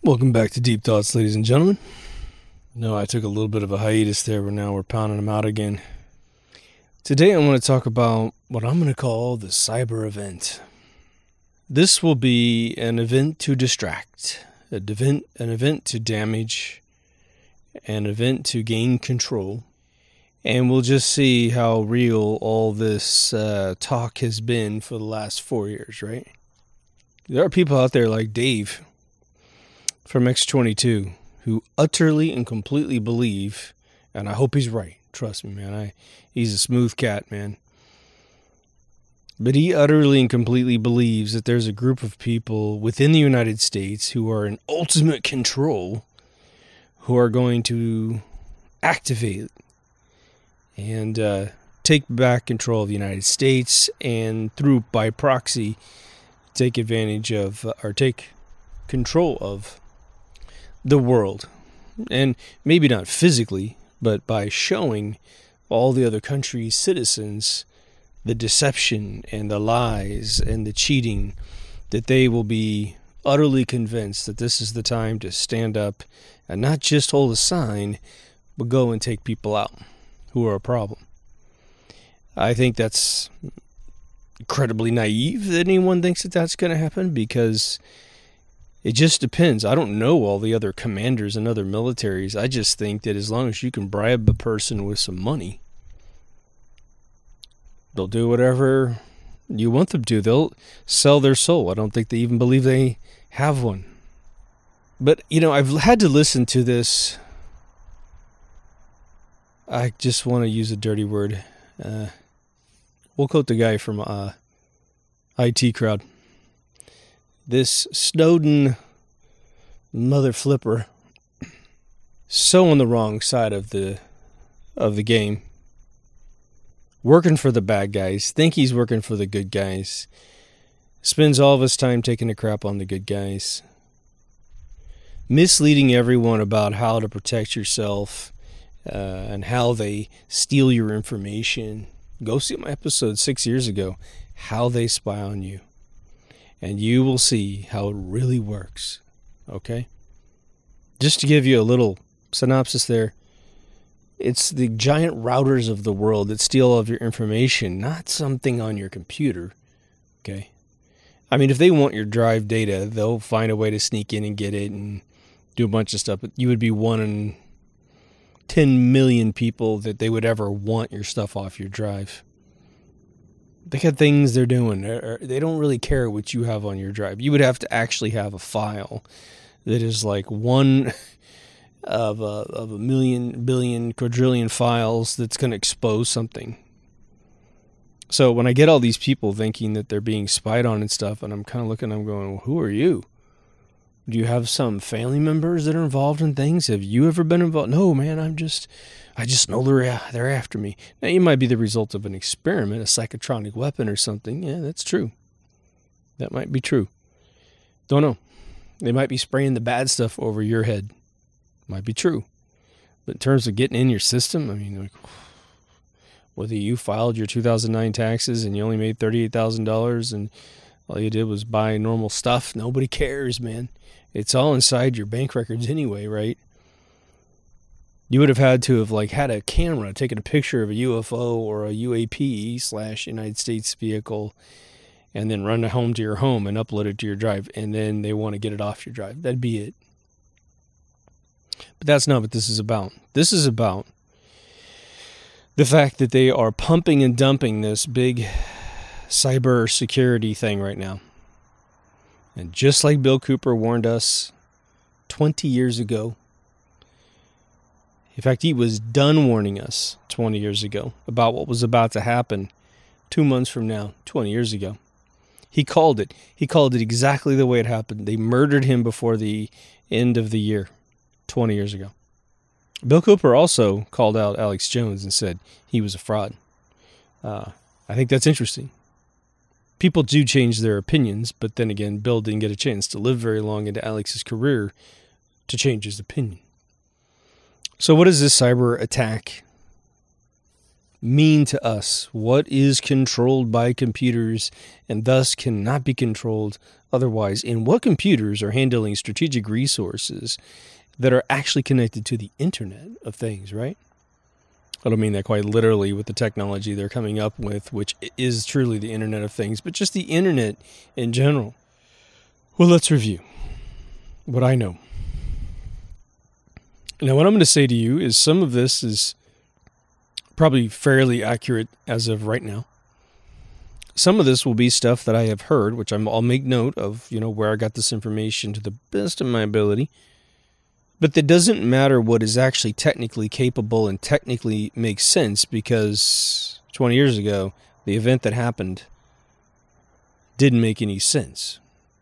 Welcome back to Deep Thoughts, ladies and gentlemen. No, I took a little bit of a hiatus there, but now we're pounding them out again. Today I want to talk about what I'm going to call the cyber event. This will be an event to distract, an event to damage, an event to gain control, and we'll just see how real all this talk has been for the last 4 years, right? There are people out there like Dave from X22 who utterly and completely believe, and I hope he's right, trust me, man, he's a smooth cat, man, but he utterly and completely believes that there's a group of people within the United States who are in ultimate control, who are going to activate and take back control of the United States, and by proxy take advantage of, or take control of the world. And maybe not physically, but by showing all the other countries' citizens the deception and the lies and the cheating, that they will be utterly convinced that this is the time to stand up and not just hold a sign, but go and take people out who are a problem. I think that's incredibly naive that anyone thinks that that's going to happen, because it just depends. I don't know all the other commanders and other militaries. I just think that as long as you can bribe a person with some money, they'll do whatever you want them to. They'll sell their soul. I don't think they even believe they have one. But, I've had to listen to this. I just want to use a dirty word. We'll quote the guy from IT Crowd. This Snowden mother flipper, so on the wrong side of the game, working for the bad guys, think he's working for the good guys, spends all of his time taking a crap on the good guys, misleading everyone about how to protect yourself and how they steal your information. Go see my episode 6 years ago, How They Spy on You. And you will see how it really works, okay? Just to give you a little synopsis there, it's the giant routers of the world that steal all of your information, not something on your computer, okay? I mean, if they want your drive data, they'll find a way to sneak in and get it and do a bunch of stuff, but you would be one in 10 million people that they would ever want your stuff off your drive. They got things they're doing. They don't really care what you have on your drive. You would have to actually have a file that is like one of a million, billion, quadrillion files that's going to expose something. So when I get all these people thinking that they're being spied on and stuff, and I'm kind of looking, I'm going, well, who are you? Do you have some family members that are involved in things? Have you ever been involved? No, man, I just know they're after me. Now, you might be the result of an experiment, a psychotronic weapon or something. Yeah, that's true. That might be true. Don't know. They might be spraying the bad stuff over your head. Might be true. But in terms of getting in your system, I mean, like, whether you filed your 2009 taxes and you only made $38,000 and all you did was buy normal stuff, nobody cares, man. It's all inside your bank records anyway, right? You would have had to have had a camera taking a picture of a UFO or a UAP / United States vehicle, and then run it home to your home and upload it to your drive, and then they want to get it off your drive. That'd be it. But that's not what this is about. This is about the fact that they are pumping and dumping this big cyber security thing right now. And just like Bill Cooper warned us 20 years ago, in fact, he was done warning us 20 years ago about what was about to happen 2 months from now, 20 years ago. He called it. He called it exactly the way it happened. They murdered him before the end of the year, 20 years ago. Bill Cooper also called out Alex Jones and said he was a fraud. I think that's interesting. People do change their opinions, but then again, Bill didn't get a chance to live very long into Alex's career to change his opinion. So what is this cyber attack? mean to us? What is controlled by computers and thus cannot be controlled otherwise? And what computers are handling strategic resources that are actually connected to the Internet of Things, right? I don't mean that quite literally with the technology they're coming up with, which is truly the Internet of Things, but just the Internet in general. Well, let's review what I know. Now, what I'm going to say to you is some of this is probably fairly accurate as of right now. Some of this will be stuff that I have heard, which I'll make note of, where I got this information to the best of my ability. But that doesn't matter what is actually technically capable and technically makes sense, because 20 years ago, the event that happened didn't make any sense.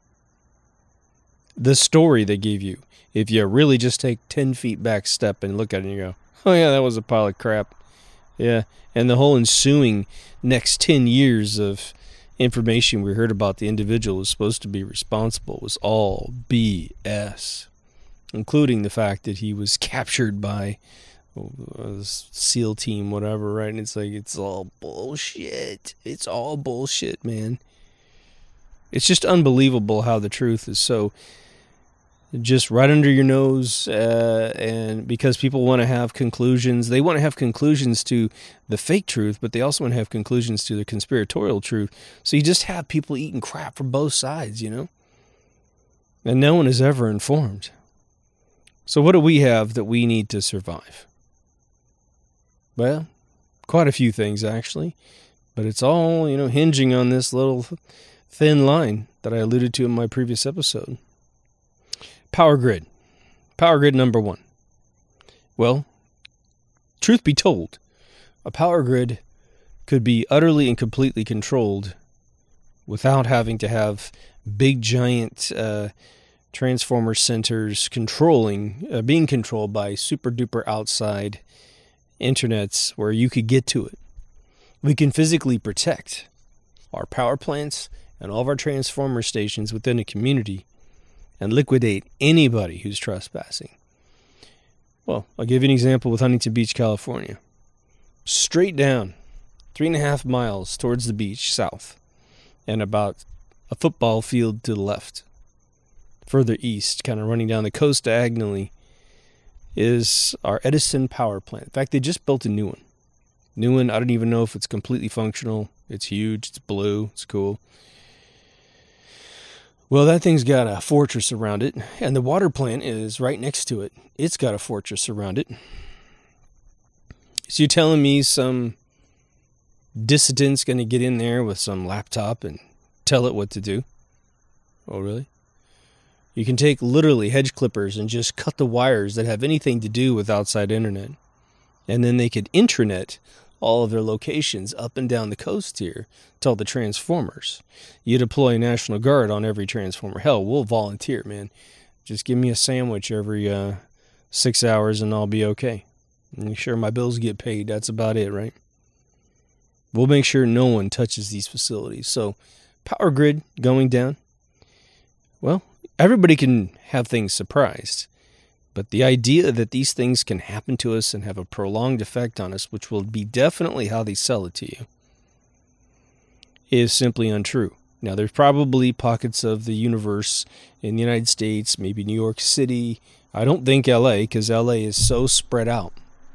The story they gave you, if you really just take 10 feet back step and look at it and you go, oh yeah, that was a pile of crap. Yeah, and the whole ensuing next 10 years of information we heard about the individual who was supposed to be responsible was all BS. Including the fact that he was captured by a SEAL team, whatever, right? And it's like, it's all bullshit. It's all bullshit, man. It's just unbelievable how the truth is so just right under your nose, and because people want to have conclusions. They want to have conclusions to the fake truth, but they also want to have conclusions to the conspiratorial truth. So you just have people eating crap from both sides, and no one is ever informed. So what do we have that we need to survive? Well, quite a few things, actually. But it's all, hinging on this little thin line that I alluded to in my previous episode. Power grid. Power grid number one. Well, truth be told, a power grid could be utterly and completely controlled without having to have big, giant transformer centers being controlled by super duper outside internets where you could get to it. We can physically protect our power plants and all of our transformer stations within a community and liquidate anybody who's trespassing. Well, I'll give you an example with Huntington Beach, California. Straight down, 3.5 miles towards the beach south, and about a football field to the left. Further east, kind of running down the coast diagonally, is our Edison power plant. In fact, they just built a new one. I don't even know if it's completely functional. It's huge, it's blue, it's cool. Well, that thing's got a fortress around it, and the water plant is right next to it. It's got a fortress around it. So you're telling me some dissident's going to get in there with some laptop and tell it what to do? Oh, really? You can take literally hedge clippers and just cut the wires that have anything to do with outside internet. And then they could intranet all of their locations up and down the coast here to all the transformers. You deploy National Guard on every transformer. Hell, we'll volunteer, man. Just give me a sandwich every 6 hours and I'll be okay. Make sure my bills get paid. That's about it, right? We'll make sure no one touches these facilities. So, power grid going down. Well, everybody can have things surprised. But the idea that these things can happen to us and have a prolonged effect on us, which will be definitely how they sell it to you, is simply untrue. Now, there's probably pockets of the universe in the United States, maybe New York City. I don't think LA, because LA is so spread out.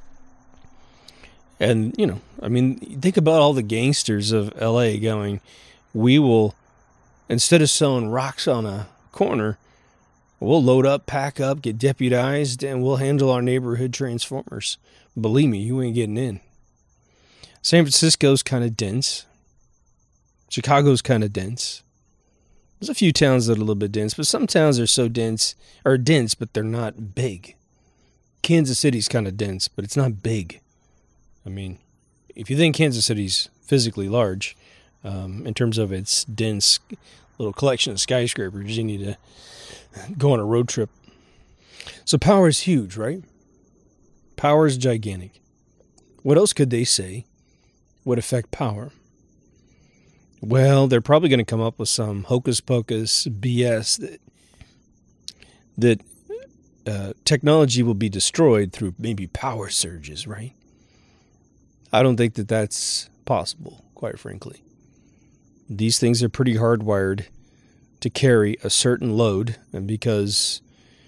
And, think about all the gangsters of LA going, we will, instead of selling rocks on a corner, we'll load up, pack up, get deputized, and we'll handle our neighborhood transformers. Believe me, you ain't getting in. San Francisco's kind of dense. Chicago's kind of dense. There's a few towns that are a little bit dense, but some towns are so dense, but they're not big. Kansas City's kind of dense, but it's not big. I mean, if you think Kansas City's physically large, in terms of its dense little collection of skyscrapers, you need to go on a road trip. So power is huge, right? Power is gigantic. What else could they say would affect power? Well, they're probably going to come up with some hocus pocus BS that technology will be destroyed through maybe power surges, right? I don't think that that's possible, quite frankly. These things are pretty hardwired to carry a certain load, and because,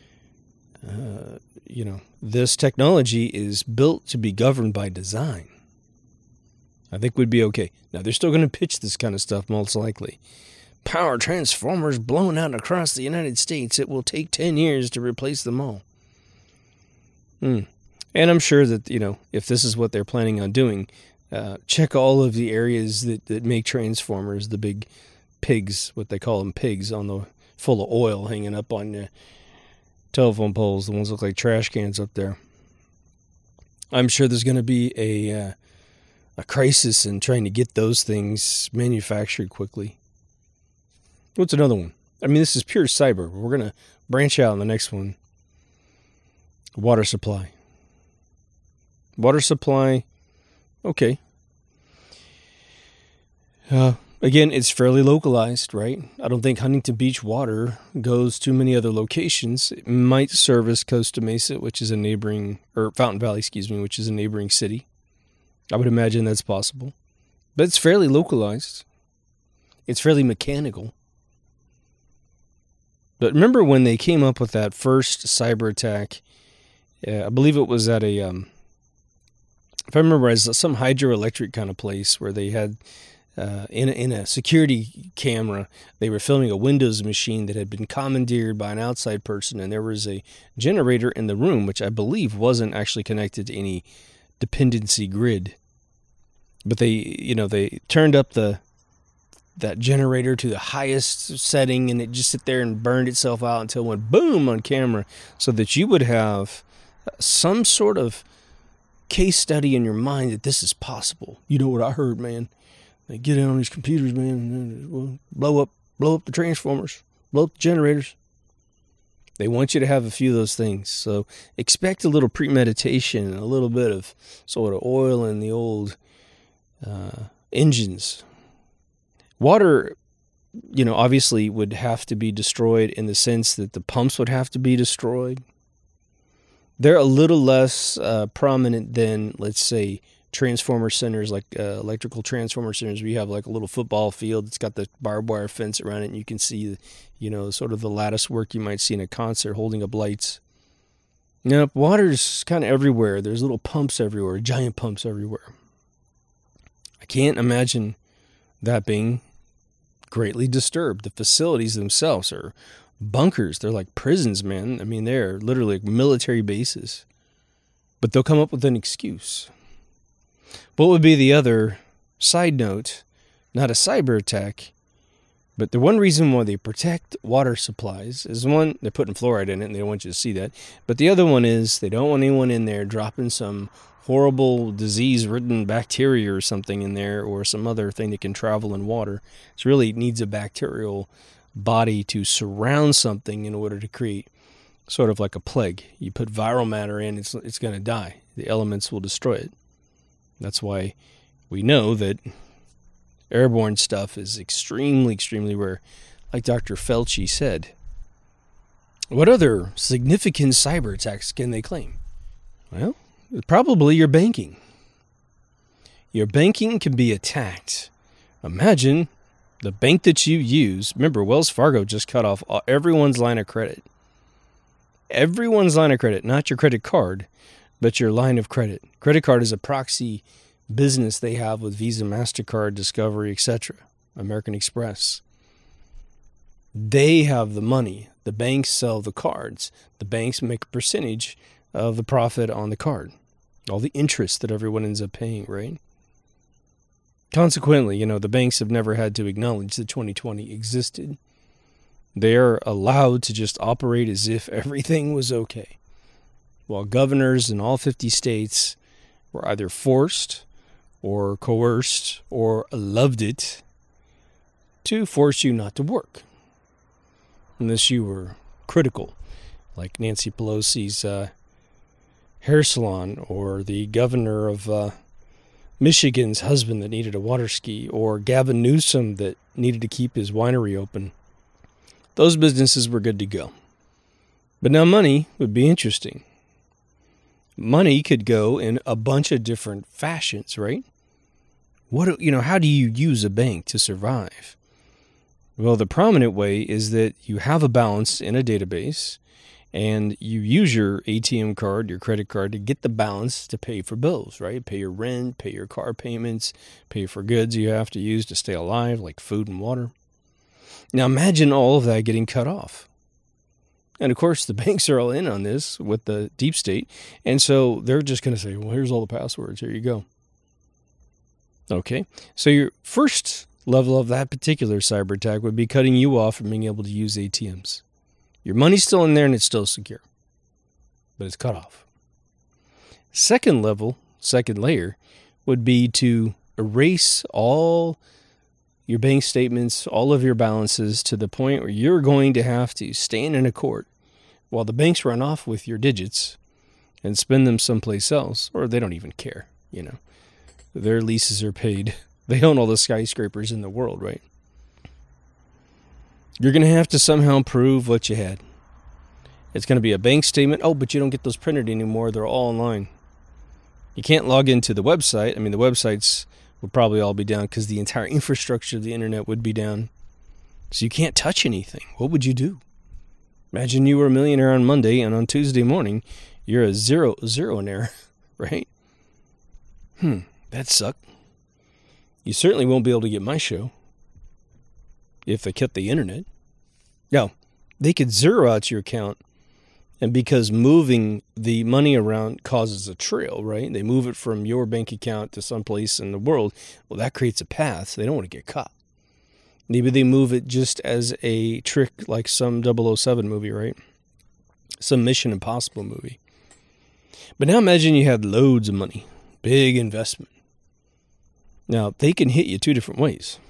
this technology is built to be governed by design, I think we'd be okay. Now, they're still going to pitch this kind of stuff, most likely. Power transformers blown out across the United States. It will take 10 years to replace them all. And I'm sure that, if this is what they're planning on doing, check all of the areas that make transformers, the big pigs, what they call them, pigs, full of oil hanging up on the telephone poles. The ones that look like trash cans up there. I'm sure there's going to be a crisis in trying to get those things manufactured quickly. What's another one? I mean, this is pure cyber. We're going to branch out on the next one. Water supply. Water supply, okay. Again, it's fairly localized, right? I don't think Huntington Beach water goes to many other locations. It might service Costa Mesa, which is a neighboring, or Fountain Valley, which is a neighboring city. I would imagine that's possible. But it's fairly localized. It's fairly mechanical. But remember when they came up with that first cyber attack, I believe it was at if I remember, it's some hydroelectric kind of place where they had, in a security camera, they were filming a Windows machine that had been commandeered by an outside person, and there was a generator in the room, which I believe wasn't actually connected to any dependency grid. But they turned up that generator to the highest setting, and it just sit there and burned itself out until it went boom on camera, so that you would have some sort of case study in your mind that this is possible. You know what I heard, man? They get in on these computers, man, and blow up the transformers, blow up the generators. They want you to have a few of those things. So expect a little premeditation and a little bit of sort of oil in the old engines. Water, obviously would have to be destroyed in the sense that the pumps would have to be destroyed. They're a little less prominent than, let's say, transformer centers, like electrical transformer centers, where you have like a little football field. It's got the barbed wire fence around it, and you can see, sort of the lattice work you might see in a concert holding up lights. Water's kind of everywhere. There's little pumps everywhere, giant pumps everywhere. I can't imagine that being greatly disturbed. The facilities themselves are bunkers. They're like prisons, man. I mean, they're literally like military bases. But they'll come up with an excuse. What would be the other side note? Not a cyber attack, but the one reason why they protect water supplies is, one, they're putting fluoride in it and they don't want you to see that. But the other one is they don't want anyone in there dropping some horrible disease-ridden bacteria or something in there, or some other thing that can travel in water. It really needs a bacterial body to surround something in order to create sort of like a plague. You put viral matter in, it's going to die. The elements will destroy it. That's why we know that airborne stuff is extremely, extremely rare, like Dr. Fauci said. What other significant cyber attacks can they claim? Well, probably your banking. Your banking can be attacked. Imagine the bank that you use. Remember, Wells Fargo just cut off everyone's line of credit. Everyone's line of credit, not your credit card, but your line of credit. Credit card is a proxy business they have with Visa, MasterCard, Discovery, etc., American Express. They have the money. The banks sell the cards. The banks make a percentage of the profit on the card. All the interest that everyone ends up paying, right? Consequently, the banks have never had to acknowledge that 2020 existed. They're allowed to just operate as if everything was okay, while governors in all 50 states were either forced or coerced or loved it to force you not to work unless you were critical, like Nancy Pelosi's hair salon, or the governor of Michigan's husband that needed a water ski, or Gavin Newsom that needed to keep his winery open. Those businesses were good to go. But now money would be interesting. Money could go in a bunch of different fashions, right? How do you use a bank to survive? Well, the prominent way is that you have a balance in a database and you use your ATM card, your credit card to get the balance to pay for bills, right? Pay your rent, pay your car payments, pay for goods you have to use to stay alive, like food and water. Now imagine all of that getting cut off. And of course, the banks are all in on this with the deep state. And so they're just going to say, well, here's all the passwords. Here you go. Okay. So your first level of that particular cyber attack would be cutting you off from being able to use ATMs. Your money's still in there and it's still secure, but it's cut off. Second layer would be to erase all your bank statements, all of your balances to the point where you're going to have to stand in a court while the banks run off with your digits and spend them someplace else, or they don't even care, Their leases are paid. They own all the skyscrapers in the world, right? You're going to have to somehow prove what you had. It's going to be a bank statement. Oh, but you don't get those printed anymore. They're all online. You can't log into the website. I mean, the websites would probably all be down because the entire infrastructure of the internet would be down. So you can't touch anything. What would you do? Imagine you were a millionaire on Monday and on Tuesday morning, you're a zeronaire, right? That'd suck. You certainly won't be able to get my show if they kept the internet. No, they could zero out your account, and because moving the money around causes a trail, right? They move it from your bank account to someplace in the world. Well, that creates a path. So they don't want to get caught. Maybe they move it just as a trick, like some 007 movie, right? Some Mission Impossible movie. But now imagine you had loads of money, big investment. Now, they can hit you two different ways.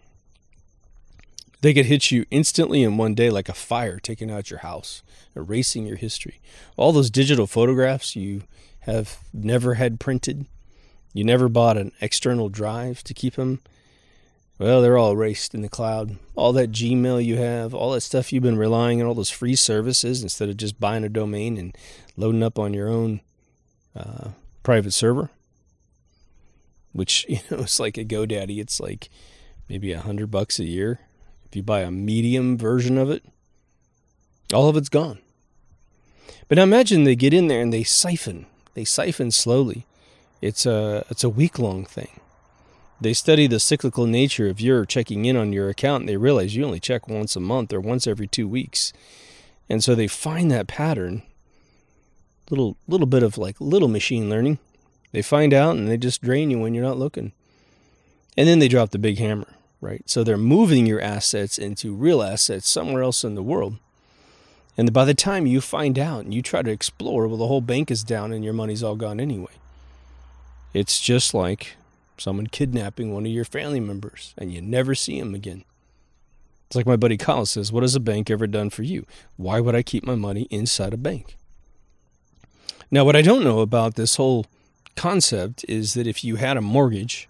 They could hit you instantly in one day like a fire taking out your house, erasing your history. All those digital photographs you have never had printed, you never bought an external drive to keep them, well, they're all erased in the cloud. All that Gmail you have, all that stuff you've been relying on, all those free services, instead of just buying a domain and loading up on your own private server, which, it's like a GoDaddy. It's like maybe $100 a year. If you buy a medium version of it, all of it's gone. But now imagine they get in there and they siphon. They siphon slowly. It's a week-long thing. They study the cyclical nature of your checking in on your account, and they realize you only check once a month or once every 2 weeks. And so they find that pattern, little bit of like little machine learning. They find out and they just drain you when you're not looking. And then they drop the big hammer, right? So they're moving your assets into real assets somewhere else in the world. And by the time you find out and you try to explore, well, the whole bank is down and your money's all gone anyway. It's just like someone kidnapping one of your family members and you never see him again. It's like my buddy Kyle says, what has a bank ever done for you? Why would I keep my money inside a bank? Now, what I don't know about this whole concept is that if you had a mortgage,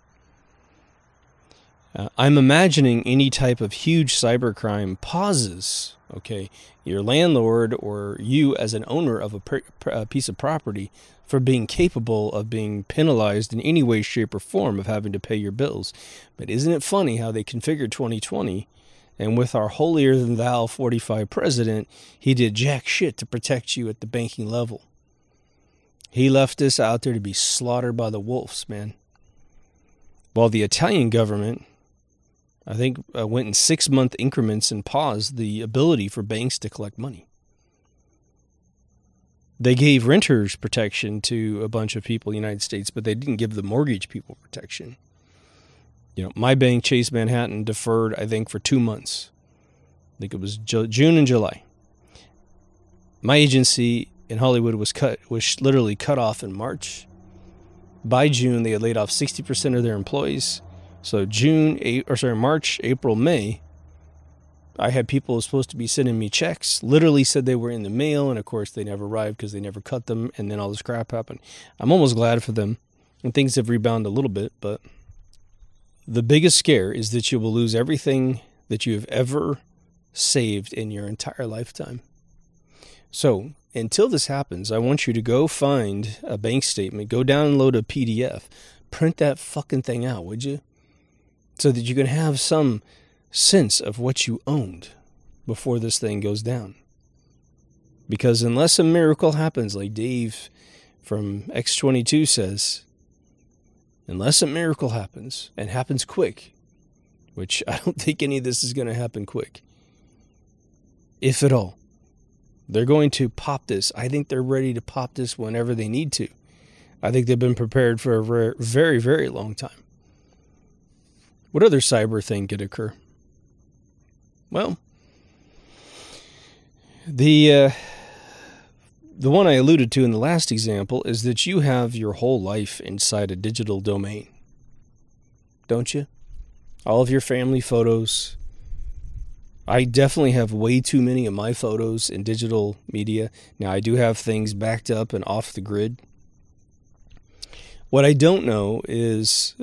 I'm imagining any type of huge cybercrime pauses, okay, your landlord or you as an owner of a piece of property for being capable of being penalized in any way, shape, or form of having to pay your bills. But isn't it funny how they configured 2020, and with our holier-than-thou 45 president, he did jack shit to protect you at the banking level. He left us out there to be slaughtered by the wolves, man. While the Italian government, I think, went in 6-month increments and paused the ability for banks to collect money. They gave renters protection to a bunch of people in the United States, but they didn't give the mortgage people protection. My bank, Chase Manhattan, deferred, I think, for 2 months. I think it was June and July. My agency in Hollywood was literally cut off in March. By June, they had laid off 60% of their employees. So March, April, May, I had people who were supposed to be sending me checks, literally said they were in the mail, and of course they never arrived because they never cut them, and then all this crap happened. I'm almost glad for them, and things have rebounded a little bit, but the biggest scare is that you will lose everything that you have ever saved in your entire lifetime. So until this happens, I want you to go find a bank statement, go download a PDF, print that fucking thing out, would you? So that you can have some sense of what you owned before this thing goes down. Because unless a miracle happens, like Dave from X22 says, unless a miracle happens, and happens quick, which I don't think any of this is going to happen quick, if at all, they're going to pop this. I think they're ready to pop this whenever they need to. I think they've been prepared for a very, very long time. What other cyber thing could occur? Well, the one I alluded to in the last example is that you have your whole life inside a digital domain. Don't you? All of your family photos. I definitely have way too many of my photos in digital media. Now, I do have things backed up and off the grid. What I don't know is,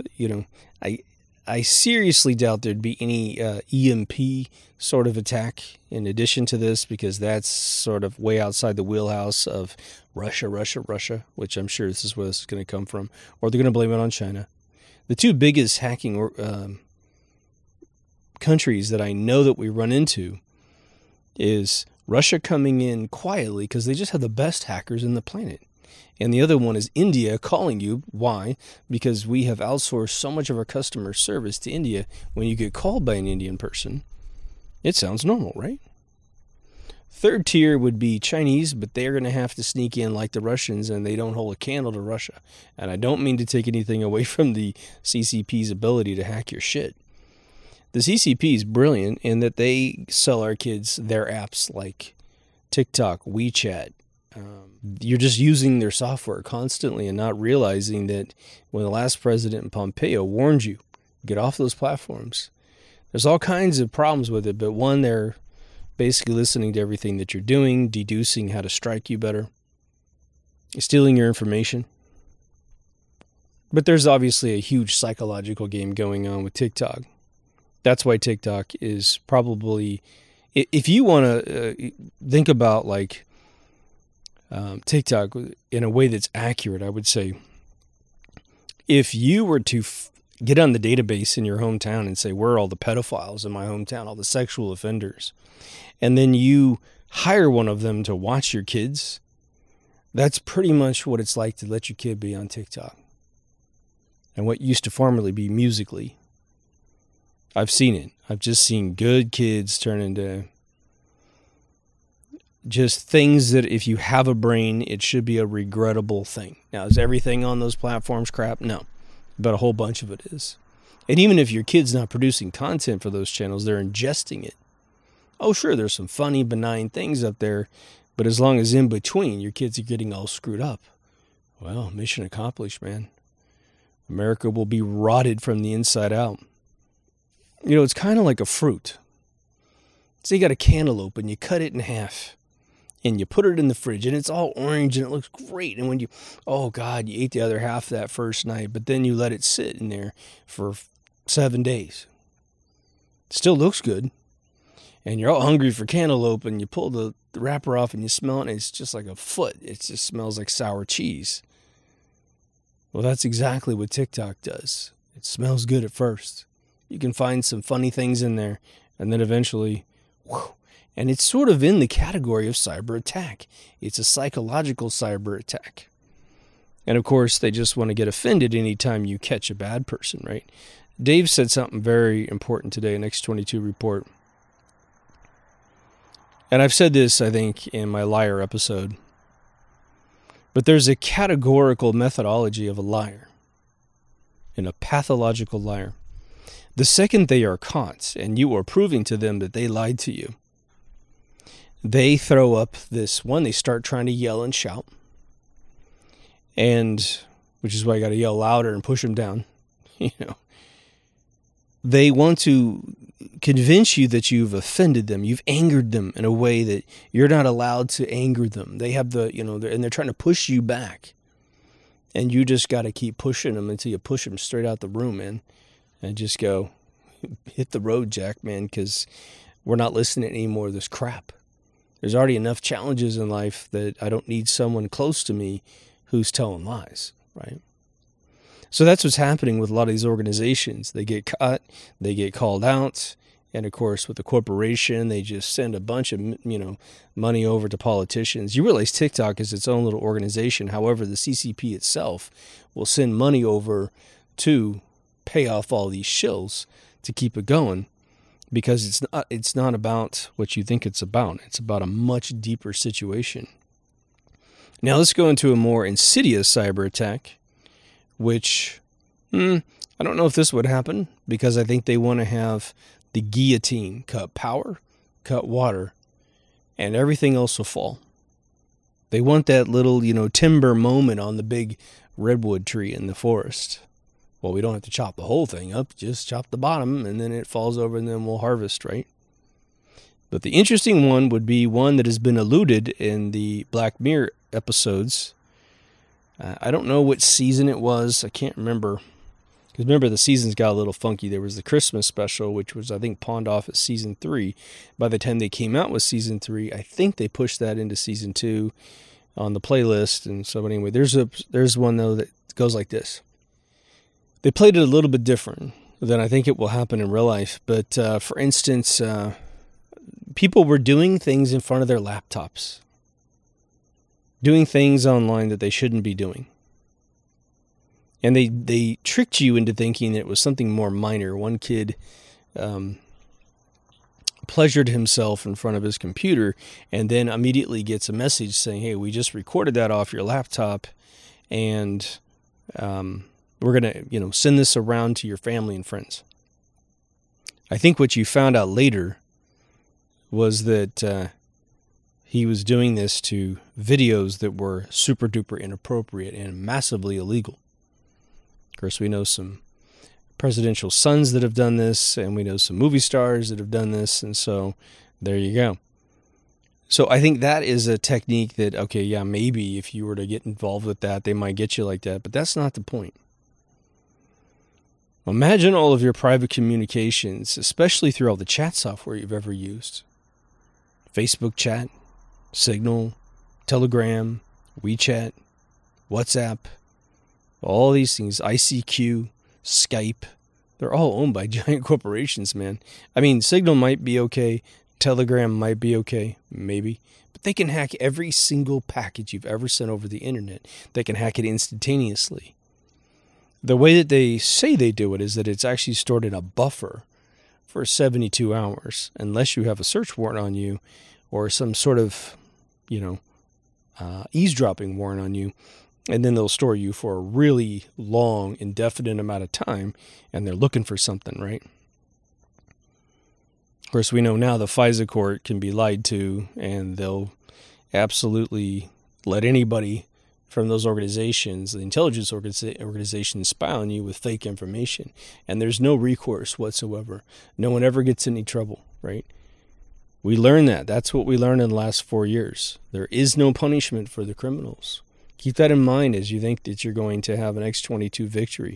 I seriously doubt there'd be any EMP sort of attack in addition to this, because that's sort of way outside the wheelhouse of Russia, which I'm sure this is where this is going to come from. Or they're going to blame it on China. The two biggest hacking countries that I know that we run into is Russia coming in quietly because they just have the best hackers in the planet. And the other one is India calling you. Why? Because we have outsourced so much of our customer service to India. When you get called by an Indian person, it sounds normal, right? Third tier would be Chinese, but they're going to have to sneak in like the Russians, and they don't hold a candle to Russia. And I don't mean to take anything away from the CCP's ability to hack your shit. The CCP is brilliant in that they sell our kids their apps like TikTok, WeChat. You're just using their software constantly and not realizing that when the last president, Pompeo, warned you, get off those platforms. There's all kinds of problems with it, but one, they're basically listening to everything that you're doing, deducing how to strike you better, stealing your information. But there's obviously a huge psychological game going on with TikTok. That's why TikTok is probably, if you want to think about like TikTok in a way that's accurate, I would say, if you were to get on the database in your hometown and say, where are all the pedophiles in my hometown, all the sexual offenders, and then you hire one of them to watch your kids, that's pretty much what it's like to let your kid be on TikTok. And what used to formerly be Musical.ly. I've seen it. I've just seen good kids turn into just things that if you have a brain, it should be a regrettable thing. Now, is everything on those platforms crap? No. But a whole bunch of it is. And even if your kid's not producing content for those channels, they're ingesting it. Oh, sure, there's some funny, benign things up there. But as long as in between, your kids are getting all screwed up. Well, mission accomplished, man. America will be rotted from the inside out. You know, it's kind of like a fruit. So you got a cantaloupe and you cut it in half and you put it in the fridge and it's all orange and it looks great. And when you, oh God, you ate the other half that first night, but then you let it sit in there for 7 days. Still looks good. And you're all hungry for cantaloupe and you pull the wrapper off and you smell it and it's just like a foot. It just smells like sour cheese. Well, that's exactly what TikTok does. It smells good at first. You can find some funny things in there, and then eventually, whew, and it's sort of in the category of cyber attack. It's a psychological cyber attack. And of course, they just want to get offended anytime you catch a bad person, right? Dave said something very important today in X22 report. And I've said this, I think, in my liar episode. But there's a categorical methodology of a liar and a pathological liar. The second they are caught and you are proving to them that they lied to you, they throw up this one, they start trying to yell and shout, and which is why you got to yell louder and push them down. They want to convince you that you've offended them, you've angered them in a way that you're not allowed to anger them. They have and they're trying to push you back, and you just got to keep pushing them until you push them straight out the room, man. And just go, hit the road, Jack, man, because we're not listening to any more of this crap. There's already enough challenges in life that I don't need someone close to me who's telling lies, right? So that's what's happening with a lot of these organizations. They get caught, they get called out, and of course, with the corporation, they just send a bunch of money over to politicians. You realize TikTok is its own little organization. However, the CCP itself will send money over to pay off all these shills to keep it going, because it's not about what you think it's about. It's about a much deeper situation. Now let's go into a more insidious cyber attack, which I don't know if this would happen, because I think they want to have the guillotine, cut power, cut water, and everything else will fall. They want that little, timber moment on the big redwood tree in the forest. Well, we don't have to chop the whole thing up, just chop the bottom, and then it falls over, and then we'll harvest, right? But the interesting one would be one that has been alluded in the Black Mirror episodes. I don't know which season it was. I can't remember. Because remember, the seasons got a little funky. There was the Christmas special, which was, I think, pawned off at season 3. By the time they came out with season 3, I think they pushed that into season 2 on the playlist. And so anyway, there's one, though, that goes like this. They played it a little bit different than I think it will happen in real life. But for instance, people were doing things in front of their laptops, doing things online that they shouldn't be doing. And they tricked you into thinking that it was something more minor. One kid pleasured himself in front of his computer and then immediately gets a message saying, hey, we just recorded that off your laptop, and we're going to send this around to your family and friends. I think what you found out later was that he was doing this to videos that were super duper inappropriate and massively illegal. Of course, we know some presidential sons that have done this, and we know some movie stars that have done this, and so there you go. So I think that is a technique that, okay, yeah, maybe if you were to get involved with that, they might get you like that, but that's not the point. Imagine all of your private communications, especially through all the chat software you've ever used. Facebook chat, Signal, Telegram, WeChat, WhatsApp, all these things, ICQ, Skype, they're all owned by giant corporations, man. I mean, Signal might be okay, Telegram might be okay, maybe, but they can hack every single package you've ever sent over the internet. They can hack it instantaneously. The way that they say they do it is that it's actually stored in a buffer for 72 hours, unless you have a search warrant on you or some sort of, eavesdropping warrant on you. And then they'll store you for a really long, indefinite amount of time, and they're looking for something, right? Of course, we know now the FISA court can be lied to, and they'll absolutely let anybody from those organizations, the intelligence organizations, spy on you with fake information. And there's no recourse whatsoever. No one ever gets in any trouble, right? We learned that. That's what we learned in the last 4 years. There is no punishment for the criminals. Keep that in mind as you think that you're going to have an X-22 victory.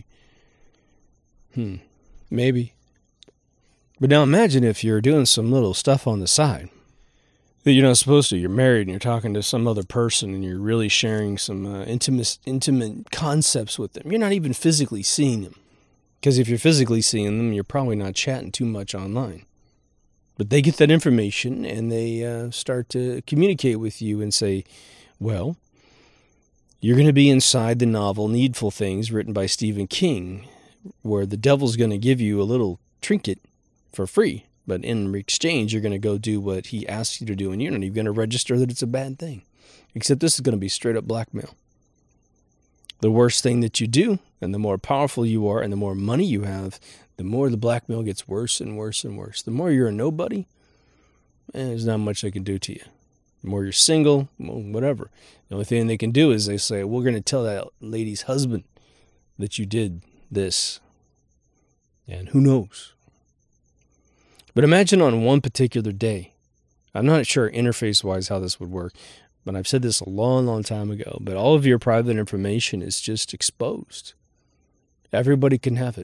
Maybe. But now imagine if you're doing some little stuff on the side that you're not supposed to. You're married and you're talking to some other person and you're really sharing some intimate concepts with them. You're not even physically seeing them. Because if you're physically seeing them, you're probably not chatting too much online. But they get that information and they start to communicate with you and say, well, you're going to be inside the novel Needful Things written by Stephen King, where the devil's going to give you a little trinket for free. But in exchange, you're going to go do what he asks you to do, and you're not even going to register that it's a bad thing. Except this is going to be straight up blackmail. The worse thing that you do, and the more powerful you are, and the more money you have, the more the blackmail gets worse and worse and worse. The more you're a nobody, there's not much they can do to you. The more you're single, whatever. The only thing they can do is they say, we're going to tell that lady's husband that you did this. And who knows? But imagine on one particular day. I'm not sure interface-wise how this would work, but I've said this a long, long time ago. But all of your private information is just exposed. Everybody can have it.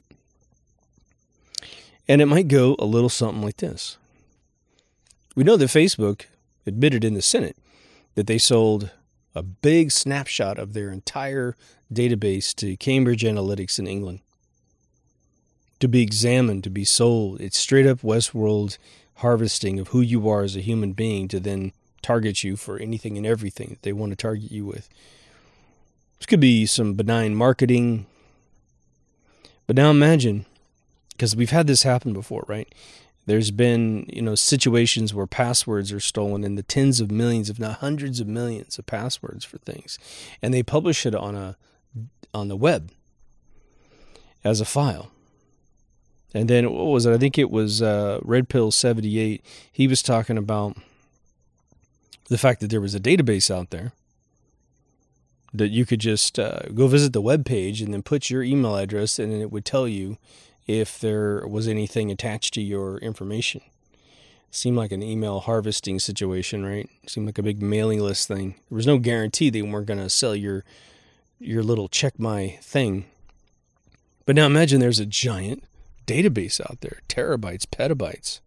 And it might go a little something like this. We know that Facebook admitted in the Senate that they sold a big snapshot of their entire database to Cambridge Analytica in England to be examined, to be sold. It's straight up Westworld harvesting of who you are as a human being to then target you for anything and everything that they want to target you with. This could be some benign marketing. But now imagine, because we've had this happen before, right? There's been, situations where passwords are stolen in the tens of millions, if not hundreds of millions of passwords for things. And they publish it on the web as a file. And then, what was it? I think it was Red Pill 78. He was talking about the fact that there was a database out there that you could just go visit the web page and then put your email address, and it would tell you if there was anything attached to your information. Seemed like an email harvesting situation, right? Seemed like a big mailing list thing. There was no guarantee they weren't going to sell your little check my thing. But now imagine there's a giant database out there, terabytes, petabytes.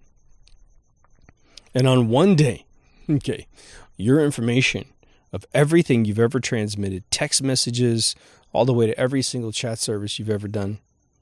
And on one day, your information of everything you've ever transmitted, text messages, all the way to every single chat service you've ever done,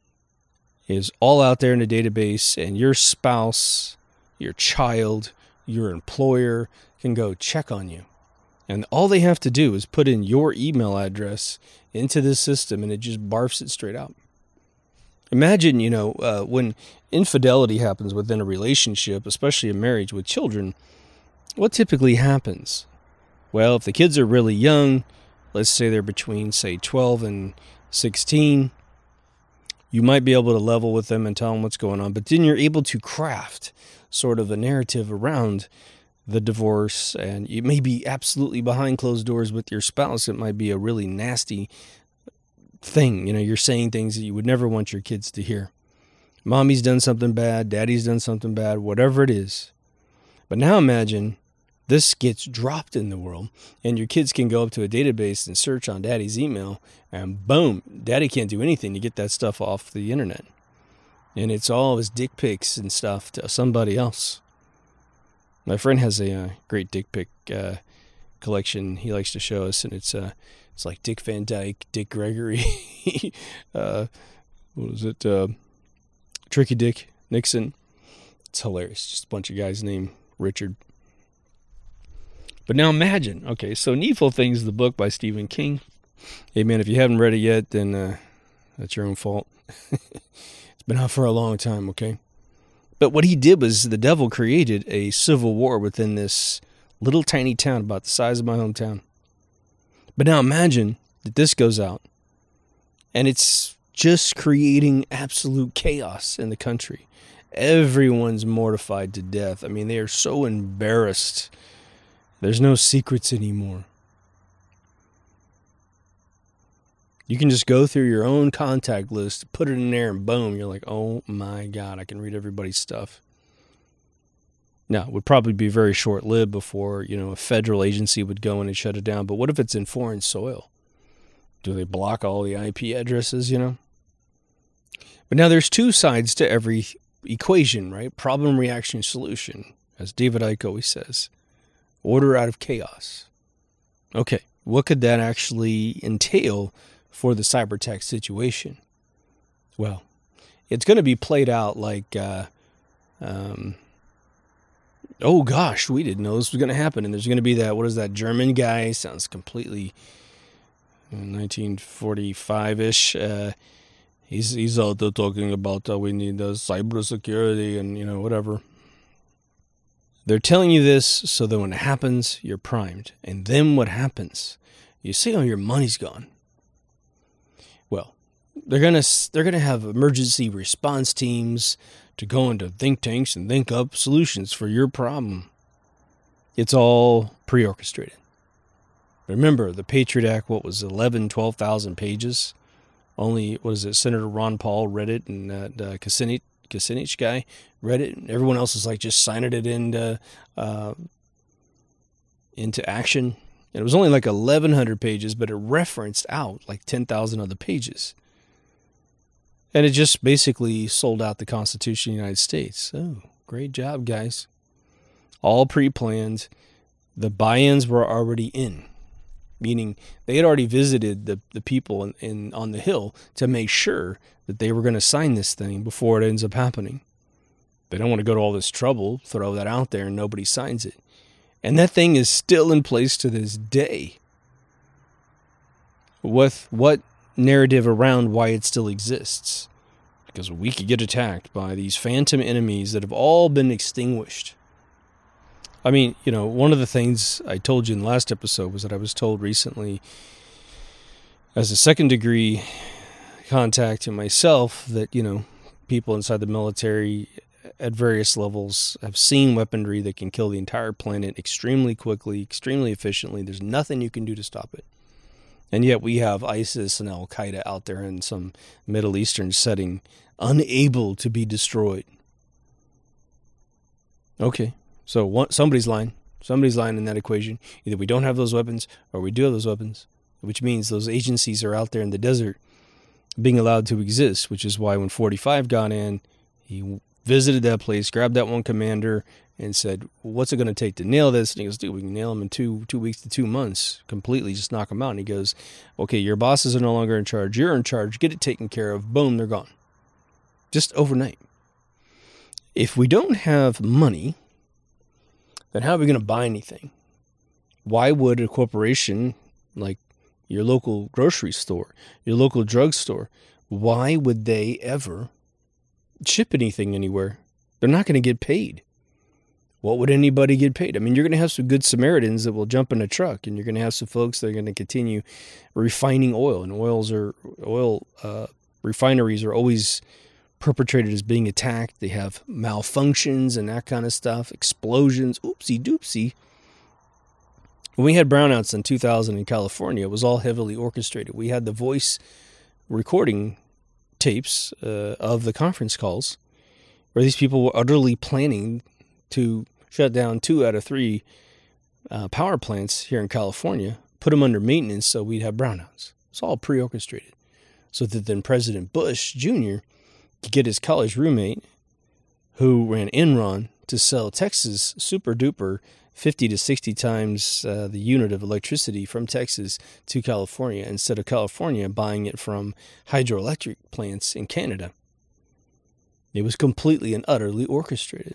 is all out there in a database, and your spouse, your child, your employer can go check on you. And all they have to do is put in your email address into this system, and it just barfs it straight out. Imagine, when infidelity happens within a relationship, especially a marriage with children, what typically happens? Well, if the kids are really young, let's say they're between, 12 and 16, you might be able to level with them and tell them what's going on. But then you're able to craft sort of a narrative around the divorce, and you may be absolutely behind closed doors with your spouse. It might be a really nasty thing. You're saying things that you would never want your kids to hear. Mommy's done something bad, daddy's done something bad, whatever it is. But now imagine this gets dropped in the world, and your kids can go up to a database and search on daddy's email, and boom, daddy can't do anything to get that stuff off the internet. And it's all his dick pics and stuff to somebody else. My friend has a great dick pic collection he likes to show us, and it's like Dick Van Dyke, Dick Gregory, what was it, Tricky Dick Nixon. It's hilarious, just a bunch of guys named Richard. But now imagine, so Needful Things, the book by Stephen King. Hey man, if you haven't read it yet, then that's your own fault. It's been out for a long time, okay? But what he did was the devil created a civil war within this little tiny town about the size of my hometown. But now imagine that this goes out, and it's just creating absolute chaos in the country. Everyone's mortified to death. I mean, they are so embarrassed. There's no secrets anymore. You can just go through your own contact list, put it in there, and boom, you're like, oh my God, I can read everybody's stuff. Now, it would probably be very short-lived before, a federal agency would go in and shut it down. But what if it's in foreign soil? Do they block all the IP addresses, But now there's two sides to every equation, right? Problem, reaction, solution, as David Icke always says. Order out of chaos. Okay, what could that actually entail for the cyber tech situation? Well, it's going to be played out like, oh gosh, we didn't know this was going to happen. And there's going to be that German guy, sounds completely 1945-ish. He's out there talking about we need cybersecurity and, whatever. They're telling you this so that when it happens, you're primed. And then what happens? You see, your money's gone. Well, they're gonna have emergency response teams to go into think tanks and think up solutions for your problem. It's all pre-orchestrated. Remember, the Patriot Act, 12,000 pages? Only, Senator Ron Paul read it, and that Kucinich guy read it, and everyone else is like just signing it into action. And it was only like 1,100 pages, but it referenced out like 10,000 other pages. And it just basically sold out the Constitution of the United States. Oh, great job, guys. all pre-planned. The buy-ins were already in, meaning they had already visited the people on the Hill to make sure that they were going to sign this thing before it ends up happening. They don't want to go to all this trouble, throw that out there, and nobody signs it. And that thing is still in place to this day. With what narrative around why it still exists? Because we could get attacked by these phantom enemies that have all been extinguished. I mean, one of the things I told you in the last episode was that I was told recently, as a second-degree contact to myself, that, people inside the military at various levels have seen weaponry that can kill the entire planet extremely quickly, extremely efficiently. There's nothing you can do to stop it. And yet we have ISIS and Al-Qaeda out there in some Middle Eastern setting, unable to be destroyed. Okay, so somebody's lying. Somebody's lying in that equation. Either we don't have those weapons or we do have those weapons, which means those agencies are out there in the desert being allowed to exist, which is why when 45 got in, he visited that place, grabbed that one commander, and said, what's it going to take to nail this? And he goes, dude, we can nail him in two weeks to 2 months, completely just knock him out. And he goes, okay, your bosses are no longer in charge. You're in charge. Get it taken care of. Boom, they're gone. Just overnight. If we don't have money, then how are we going to buy anything? Why would a corporation like your local grocery store, your local drugstore, why would they ever ship anything anywhere? They're not going to get paid. What would anybody get paid? I mean, you're going to have some good Samaritans that will jump in a truck, and you're going to have some folks that are going to continue refining oil. And oil refineries are always perpetrated as being attacked. They have malfunctions and that kind of stuff, explosions, oopsie doopsie. When we had brownouts in 2000 in California, it was all heavily orchestrated. We had the voice recording tapes of the conference calls where these people were utterly planning to shut down 2 out of 3 power plants here in California, put them under maintenance so we'd have brownouts. It's all pre-orchestrated. So that then President Bush Jr. could get his college roommate, who ran Enron, to sell Texas super-duper 50 to 60 times the unit of electricity from Texas to California, instead of California buying it from hydroelectric plants in Canada. It was completely and utterly orchestrated.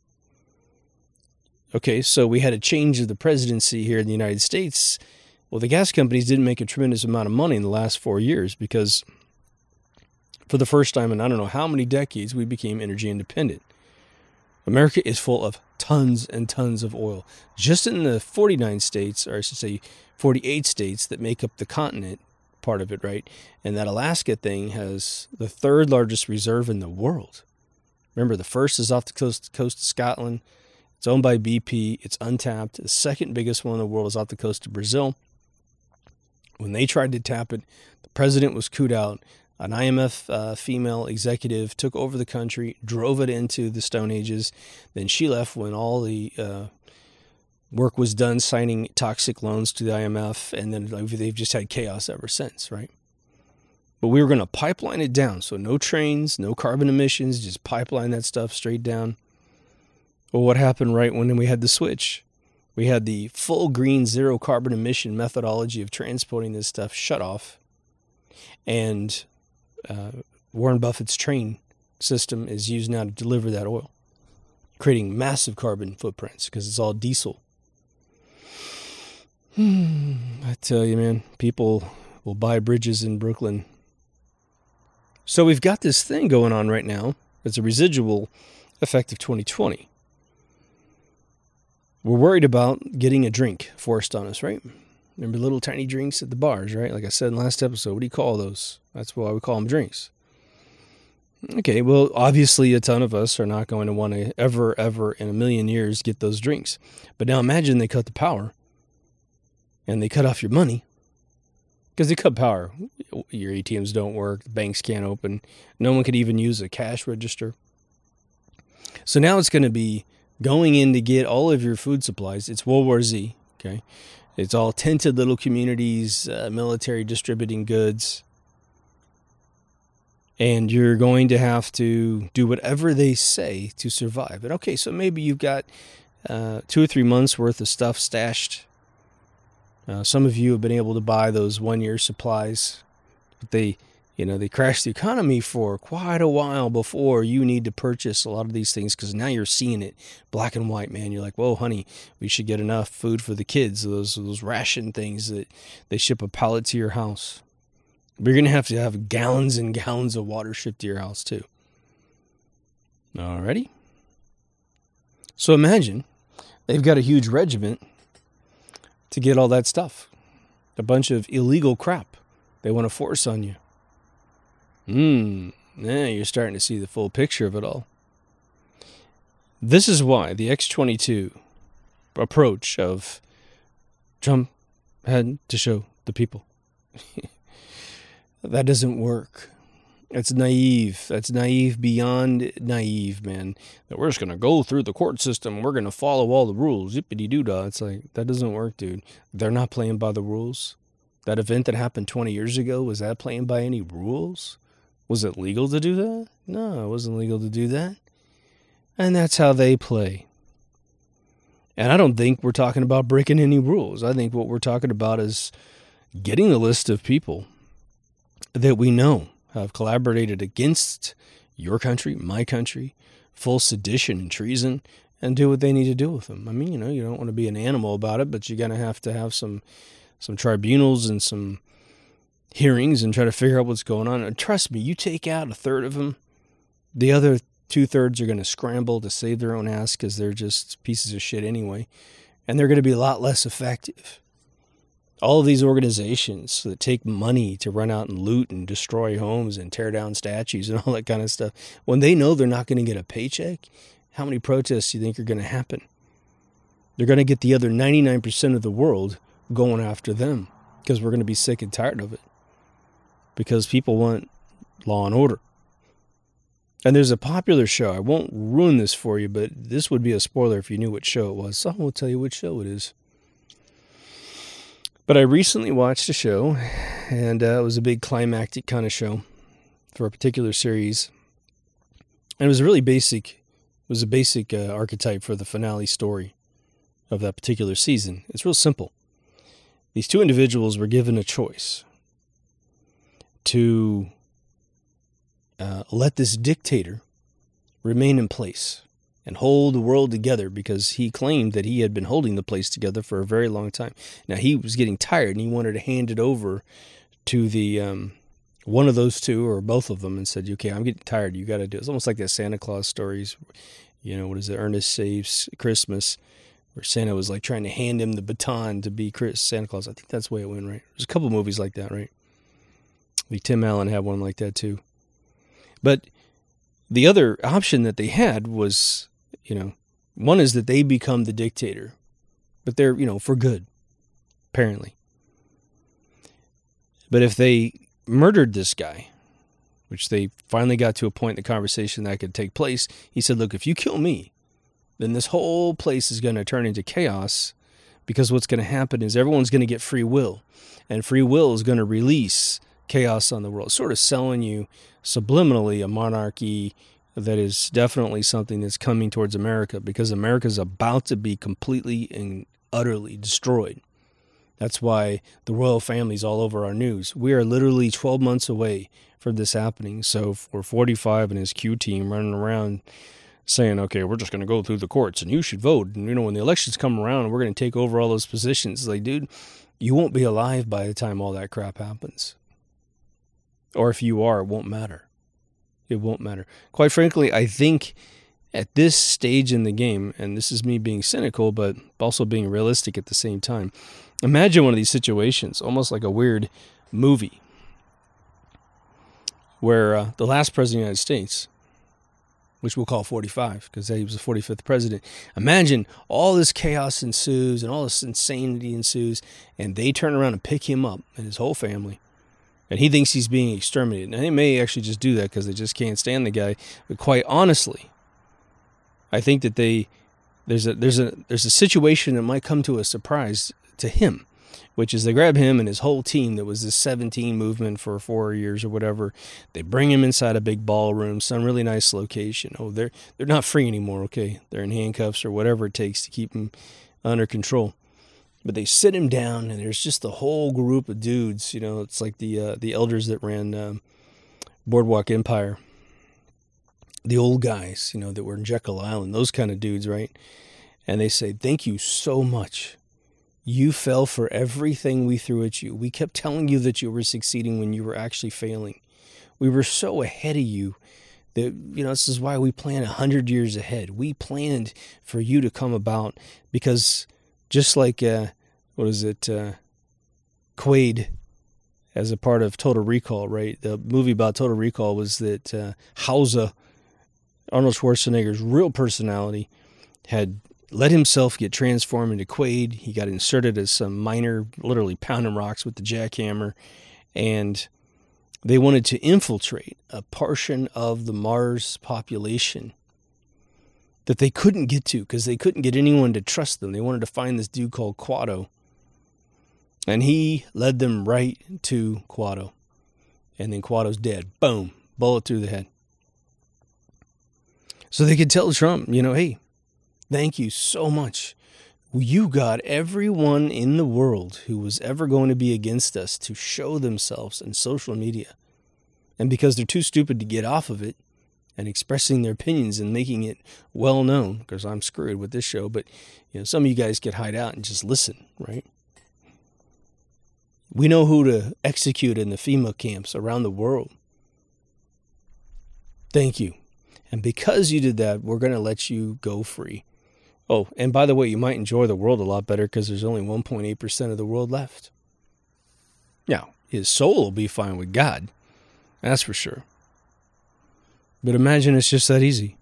Okay, so we had a change of the presidency here in the United States. Well, the gas companies didn't make a tremendous amount of money in the last 4 years because for the first time in I don't know how many decades, we became energy independent. America is full of tons and tons of oil. Just in the 49 states, or I should say 48 states that make up the continent part of it, right? And that Alaska thing has the 3rd largest reserve in the world. Remember, the first is off the coast of Scotland. It's owned by BP. It's untapped. The 2nd biggest one in the world is off the coast of Brazil. When they tried to tap it, the president was cooed out. An IMF female executive took over the country, drove it into the Stone Ages. Then she left when all the work was done, signing toxic loans to the IMF. And then they've just had chaos ever since, right? But we were going to pipeline it down. So no trains, no carbon emissions, just pipeline that stuff straight down. Well, what happened right when we had the switch? We had the full green zero carbon emission methodology of transporting this stuff shut off. And Warren Buffett's train system is used now to deliver that oil, creating massive carbon footprints because it's all diesel. I tell you, man, people will buy bridges in Brooklyn. So we've got this thing going on right now. It's a residual effect of 2020. We're worried about getting a drink forced on us, right? Remember little tiny drinks at the bars, right? Like I said in the last episode, what do you call those? That's why we call them drinks. Okay, well, obviously a ton of us are not going to want to ever in a million years get those drinks. But now imagine they cut the power and they cut off your money. Because they cut power. Your ATMs don't work. The banks can't open. No one could even use a cash register. So now it's going to be going in to get all of your food supplies. It's World War Z, okay? It's all tented little communities, military distributing goods. And you're going to have to do whatever they say to survive. And okay, so maybe you've got 2 or 3 months worth of stuff stashed. Some of you have been able to buy those 1-year supplies, but they crashed the economy for quite a while before you need to purchase a lot of these things, because now you're seeing it black and white, man. You're like, whoa, honey, we should get enough food for the kids, those ration things that they ship a pallet to your house. But you're going to have gallons and gallons of water shipped to your house too. Alrighty? So imagine they've got a huge regiment to get all that stuff. A bunch of illegal crap they want to force on you. You're starting to see the full picture of it all. This is why the X-22 approach of Trump had to show the people. That doesn't work. That's naive. That's naive beyond naive, man. That we're just going to go through the court system. We're going to follow all the rules. Zippity-doo-dah. It's like, that doesn't work, dude. They're not playing by the rules. That event that happened 20 years ago, was that playing by any rules? Was it legal to do that? No, it wasn't legal to do that. And that's how they play. And I don't think we're talking about breaking any rules. I think what we're talking about is getting a list of people that we know have collaborated against your country, my country, full sedition and treason, and do what they need to do with them. I mean, you don't want to be an animal about it, but you're going to have some tribunals and some hearings and try to figure out what's going on. And trust me, you take out a third of them, the other 2/3 are going to scramble to save their own ass because they're just pieces of shit anyway, and they're going to be a lot less effective. All of these organizations that take money to run out and loot and destroy homes and tear down statues and all that kind of stuff, when they know they're not going to get a paycheck, how many protests do you think are going to happen? They're going to get the other 99% of the world going after them because we're going to be sick and tired of it. Because people want law and order. And there's a popular show. I won't ruin this for you, but this would be a spoiler if you knew what show it was. So I won't tell you what show it is. But I recently watched a show, and it was a big climactic kind of show for a particular series. And it was really basic. It was a basic archetype for the finale story of that particular season. It's real simple. These two individuals were given a choice to let this dictator remain in place and hold the world together, because he claimed that he had been holding the place together for a very long time. Now, he was getting tired, and he wanted to hand it over to the one of those two or both of them and said, okay, I'm getting tired. You got to do it. It's almost like the Santa Claus stories. What is it? Ernest Saves Christmas, where Santa was like trying to hand him the baton to be Santa Claus. I think that's the way it went, right? There's a couple movies like that, right? Like Tim Allen had one like that too. But the other option that they had was, one is that they become the dictator, but they're, for good, apparently. But if they murdered this guy, which they finally got to a point in the conversation that could take place, he said, look, if you kill me, then this whole place is going to turn into chaos, because what's going to happen is everyone's going to get free will, and free will is going to release chaos on the world, sort of selling you subliminally a monarchy that is definitely something that's coming towards America, because America's about to be completely and utterly destroyed. That's why the royal family's all over our news. We are literally 12 months away from this happening. So for 45 and his Q team running around saying, okay, we're just going to go through the courts and you should vote. And, when the elections come around, we're going to take over all those positions. Like, dude, you won't be alive by the time all that crap happens. Or if you are, it won't matter. It won't matter. Quite frankly, I think at this stage in the game, and this is me being cynical, but also being realistic at the same time, imagine one of these situations, almost like a weird movie, where the last president of the United States, which we'll call 45, because he was the 45th president, imagine all this chaos ensues and all this insanity ensues, and they turn around and pick him up and his whole family. And he thinks he's being exterminated. Now, they may actually just do that because they just can't stand the guy. But quite honestly, I think that there's a situation that might come to a surprise to him. which is they grab him and his whole team that was this 17 movement for 4 years or whatever. They bring him inside a big ballroom, some really nice location. Oh, they're not free anymore, okay? They're in handcuffs or whatever it takes to keep him under control. But they sit him down, and there's just a whole group of dudes. You know, it's like the elders that ran Boardwalk Empire. The old guys, you know, that were in Jekyll Island, those kind of dudes, right? And they say, thank you so much. You fell for everything we threw at you. We kept telling you that you were succeeding when you were actually failing. We were so ahead of you that, you know, this is why we plan 100 years ahead. We planned for you to come about because just like, Quaid as a part of Total Recall, right? The movie about Total Recall was that Hausa, Arnold Schwarzenegger's real personality, had let himself get transformed into Quaid. He got inserted as some miner, literally pounding rocks with the jackhammer, and they wanted to infiltrate a portion of the Mars population that they couldn't get to because they couldn't get anyone to trust them. They wanted to find this dude called Quado, and he led them right to Quado. And then Quado's dead. Boom. Bullet through the head. So they could tell Trump, you know, hey, thank you so much. You got everyone in the world who was ever going to be against us to show themselves in social media. And because they're too stupid to get off of it and expressing their opinions and making it well known, because I'm screwed with this show, but you know, some of you guys could hide out and just listen, right? We know who to execute in the FEMA camps around the world. Thank you. And because you did that, we're going to let you go free. Oh, and by the way, you might enjoy the world a lot better because there's only 1.8% of the world left. Now, his soul will be fine with God. That's for sure. But imagine it's just that easy.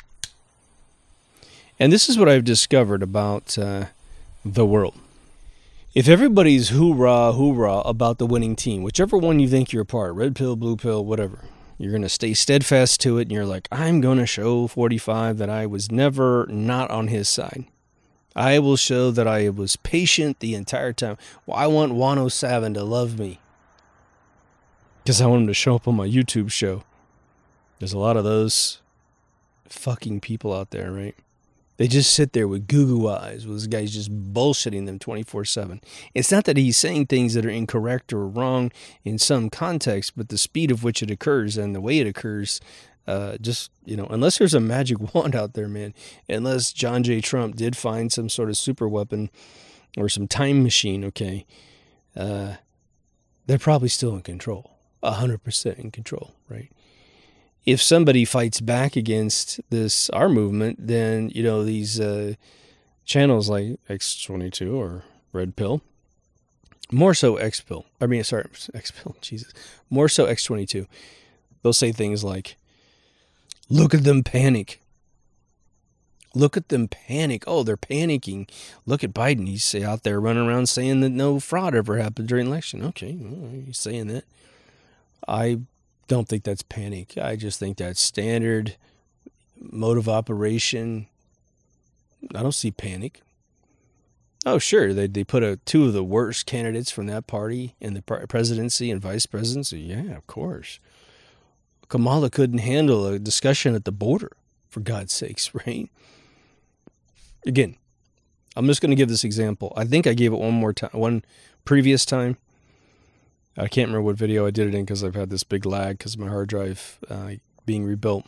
And this is what I've discovered about the world. If everybody's hoorah, hoorah about the winning team, whichever one you think you're a part, red pill, blue pill, whatever, you're going to stay steadfast to it, and you're like, I'm going to show 45 that I was never not on his side. I will show that I was patient the entire time. Well, I want Wano Savin to love me because I want him to show up on my YouTube show. There's a lot of those fucking people out there, right? They just sit there with goo-goo eyes, with this guy's just bullshitting them 24/7. It's not that he's saying things that are incorrect or wrong in some context, but the speed of which it occurs and the way it occurs, just, you know, unless there's a magic wand out there, man, unless John J. Trump did find some sort of super weapon or some time machine, okay, they're probably still in control, 100% in control, right? If somebody fights back against our movement, then, you know, these channels like X22 or Red Pill, more so X-Pill, X-Pill, Jesus, more so X22, they'll say things like, look at them panic. Look at them panic. Oh, they're panicking. Look at Biden. He's out there running around saying that no fraud ever happened during the election. Okay, well, he's saying that. I don't think that's panic. I just think that's standard mode of operation. I don't see panic. Oh, sure, they put two of the worst candidates from that party in the presidency and vice presidency. Yeah, of course. Kamala couldn't handle a discussion at the border, for God's sakes, right? Again, I'm just going to give this example. I think I gave it one previous time. I can't remember what video I did it in because I've had this big lag because of my hard drive being rebuilt.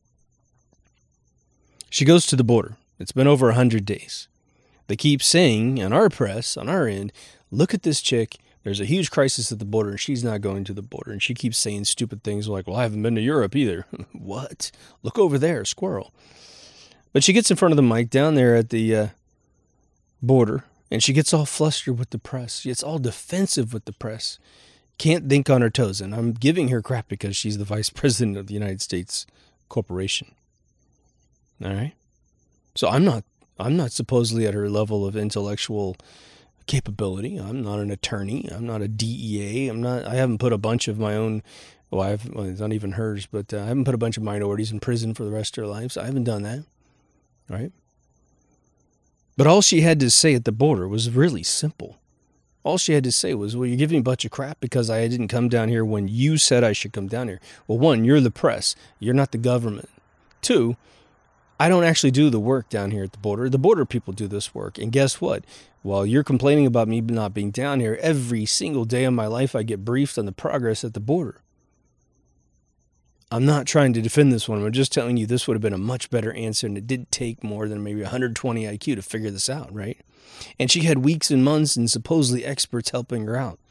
She goes to the border. It's been over 100 days. They keep saying in our press, on our end, look at this chick. There's a huge crisis at the border and she's not going to the border. And she keeps saying stupid things like, well, I haven't been to Europe either. What? Look over there, squirrel. But she gets in front of the mic down there at the border and she gets all flustered with the press. She gets all defensive with the press. Can't think on her toes, and I'm giving her crap because she's the vice president of the United States corporation. All right, so I'm not supposedly at her level of intellectual capability. I'm not an attorney. I'm not a DEA. I haven't put a bunch of my own. Well, it's not even hers, but I haven't put a bunch of minorities in prison for the rest of their lives. I haven't done that, right? But all she had to say at the border was really simple. All she had to say was, well, you're giving me a bunch of crap because I didn't come down here when you said I should come down here. Well, one, you're the press. You're not the government. Two, I don't actually do the work down here at the border. The border people do this work. And guess what? While you're complaining about me not being down here, every single day of my life I get briefed on the progress at the border. I'm not trying to defend this one. I'm just telling you this would have been a much better answer, and it did take more than maybe 120 IQ to figure this out, right? And she had weeks and months and supposedly experts helping her out.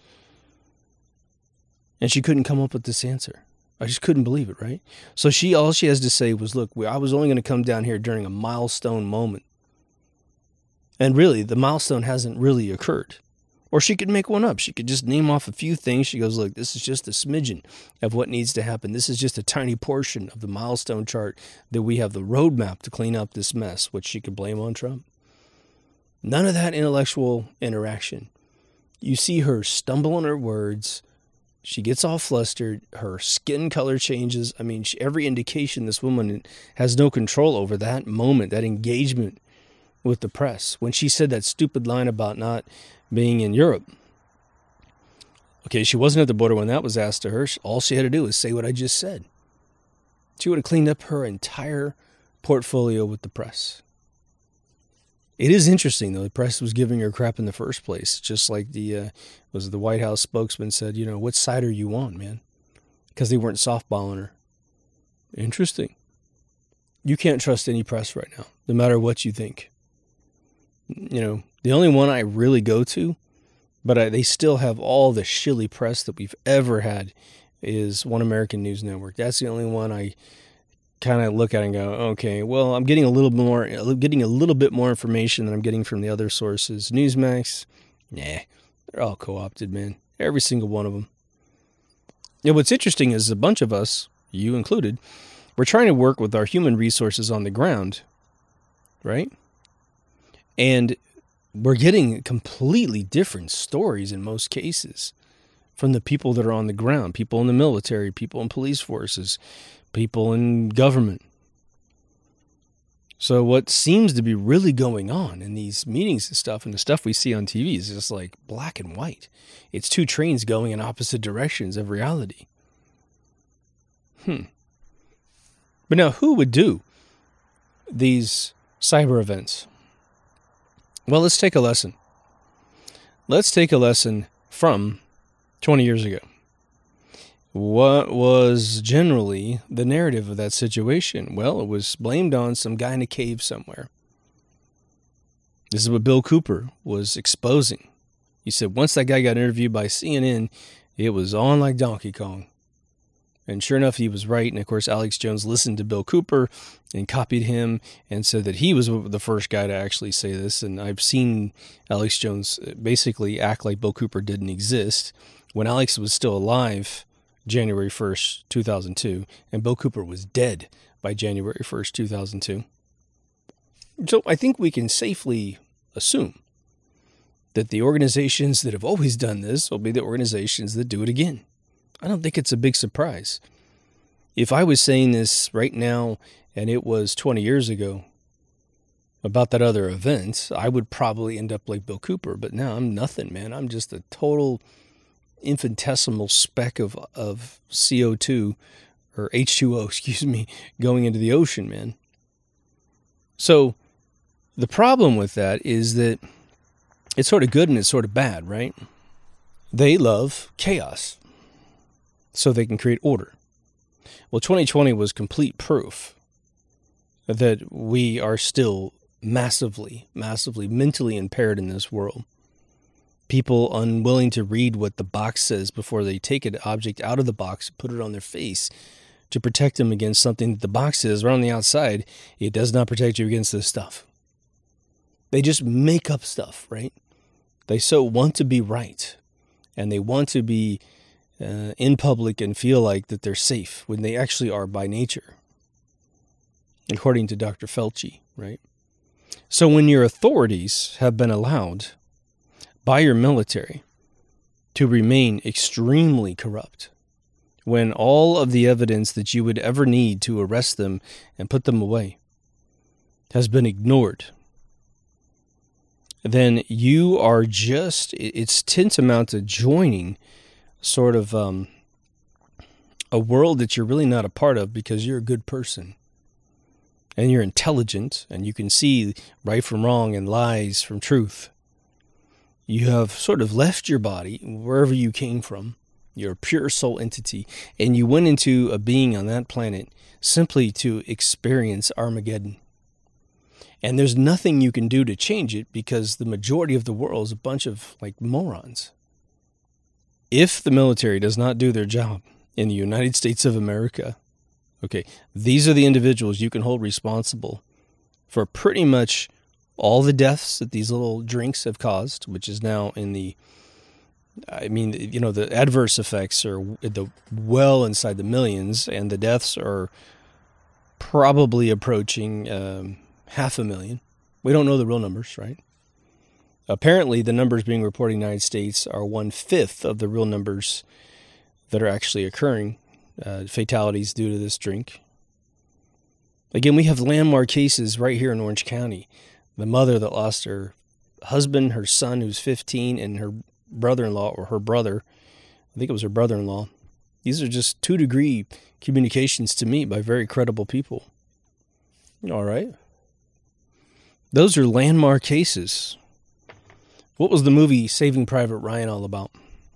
And she couldn't come up with this answer. I just couldn't believe it, right? So all she has to say was, look, I was only going to come down here during a milestone moment. And really, the milestone hasn't really occurred. Or she could make one up. She could just name off a few things. She goes, look, this is just a smidgen of what needs to happen. This is just a tiny portion of the milestone chart that we have the roadmap to clean up this mess, which she could blame on Trump. None of that intellectual interaction. You see her stumble on her words. She gets all flustered. Her skin color changes. I mean, every indication this woman has no control over that moment, that engagement with the press. When she said that stupid line about not being in Europe. Okay, she wasn't at the border when that was asked to her. All she had to do was say what I just said. She would have cleaned up her entire portfolio with the press. It is interesting, though. The press was giving her crap in the first place, just like the White House spokesman said, what side are you on, man? Because they weren't softballing her. Interesting. You can't trust any press right now, no matter what you think. The only one I really go to, but they still have all the shilly press that we've ever had, is One American News Network. That's the only one I kind of look at and go, okay, well, I'm getting a little bit more information than I'm getting from the other sources. Newsmax, they're all co-opted, man. Every single one of them. What's interesting is a bunch of us, you included, we're trying to work with our human resources on the ground, right? And we're getting completely different stories in most cases from the people that are on the ground, people in the military, people in police forces, people in government. So what seems to be really going on in these meetings and stuff, and the stuff we see on TV is just like black and white. It's two trains going in opposite directions of reality. But now, who would do these cyber events? Well, let's take a lesson. Let's take a lesson from 20 years ago. What was generally the narrative of that situation? Well, it was blamed on some guy in a cave somewhere. This is what Bill Cooper was exposing. He said once that guy got interviewed by CNN, it was on like Donkey Kong. And sure enough, he was right. And of course, Alex Jones listened to Bill Cooper and copied him and said that he was the first guy to actually say this. And I've seen Alex Jones basically act like Bill Cooper didn't exist when Alex was still alive January 1st, 2002, and Bill Cooper was dead by January 1st, 2002. So I think we can safely assume that the organizations that have always done this will be the organizations that do it again. I don't think it's a big surprise. If I was saying this right now and it was 20 years ago about that other event, I would probably end up like Bill Cooper. But now I'm nothing, man. I'm just a total infinitesimal speck of CO2 or H2O, going into the ocean, man. So the problem with that is that it's sort of good and it's sort of bad, right? They love chaos so they can create order. Well, 2020 was complete proof that we are still massively, massively mentally impaired in this world. People unwilling to read what the box says before they take an object out of the box, put it on their face to protect them against something that the box says right on the outside. It does not protect you against this stuff. They just make up stuff, right? They so want to be right, and they want to be in public and feel like that they're safe when they actually are by nature, according to Dr. Fauci, right? So when your authorities have been allowed by your military to remain extremely corrupt, when all of the evidence that you would ever need to arrest them and put them away has been ignored, then you are it's tantamount to joining sort of a world that you're really not a part of because you're a good person. And you're intelligent, and you can see right from wrong and lies from truth. You have sort of left your body, wherever you came from. You're a pure soul entity, and you went into a being on that planet simply to experience Armageddon. And there's nothing you can do to change it because the majority of the world is a bunch of morons. If the military does not do their job in the United States of America, okay, these are the individuals you can hold responsible for pretty much all the deaths that these little drinks have caused, which is now in the adverse effects are well inside the millions, and the deaths are probably approaching 500,000. We don't know the real numbers, right? Apparently, the numbers being reported in the United States are 1/5 of the real numbers that are actually occurring, fatalities due to this drink. Again, we have landmark cases right here in Orange County. The mother that lost her husband, her son who's 15, and her brother-in-law, or her brother, I think it was her brother-in-law. These are just 2-degree communications to me by very credible people. All right. Those are landmark cases. What was the movie Saving Private Ryan all about?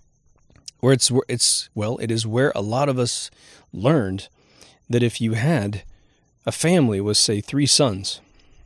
It is where a lot of us learned that if you had a family with, say, 3 sons.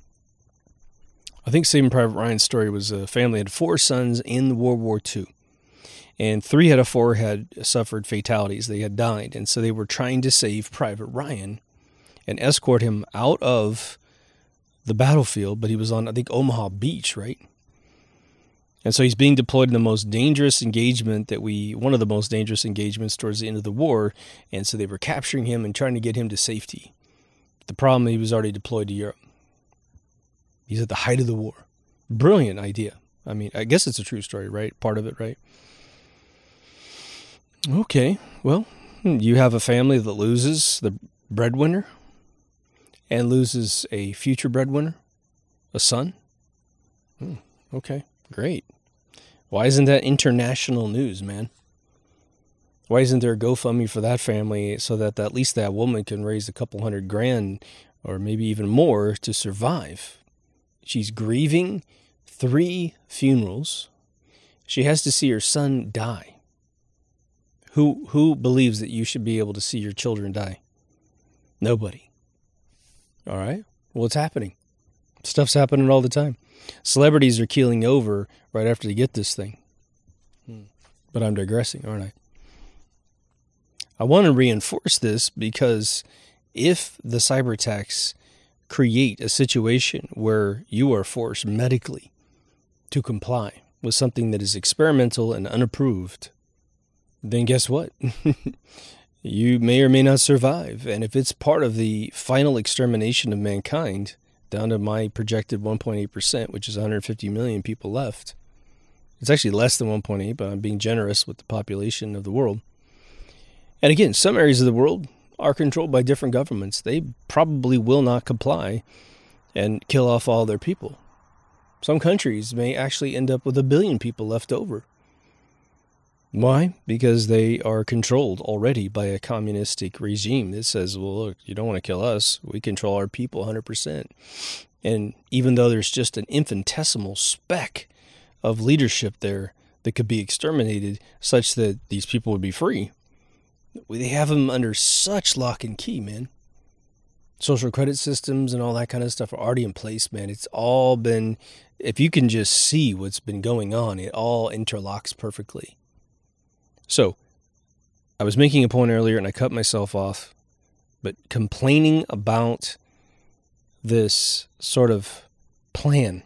I think Saving Private Ryan's story was a family had 4 sons in World War II. And 3 out of 4 had suffered fatalities. They had died. And so they were trying to save Private Ryan and escort him out of the battlefield. But he was on, I think, Omaha Beach, right? And so he's being deployed in the most dangerous engagement one of the most dangerous engagements towards the end of the war. And so they were capturing him and trying to get him to safety. The problem, he was already deployed to Europe. He's at the height of the war. Brilliant idea. I mean, I guess it's a true story, right? Part of it, right? Okay, well, you have a family that loses the breadwinner and loses a future breadwinner, a son. Okay, great. Why isn't that international news, man? Why isn't there a GoFundMe for that family so that at least that woman can raise a couple $100,000 or maybe even more to survive? She's grieving 3 funerals. She has to see her son die. Who believes that you should be able to see your children die? Nobody. All right? Well, it's happening. Stuff's happening all the time. Celebrities are keeling over right after they get this thing. But I'm digressing, aren't I? I want to reinforce this because if the cyber attacks create a situation where you are forced medically to comply with something that is experimental and unapproved, then guess what? You may or may not survive. And if it's part of the final extermination of mankind, down to my projected 1.8%, which is 150 million people left, it's actually less than 1.8, but I'm being generous with the population of the world. And again, some areas of the world are controlled by different governments. They probably will not comply and kill off all their people. Some countries may actually end up with 1 billion people left over. Why? Because they are controlled already by a communistic regime that says, well, look, you don't want to kill us. We control our people 100%. And even though there's just an infinitesimal speck of leadership there that could be exterminated such that these people would be free, they have them under such lock and key, man. Social credit systems and all that kind of stuff are already in place, man. It's all been, if you can just see what's been going on, it all interlocks perfectly. So, I was making a point earlier and I cut myself off, but complaining about this sort of plan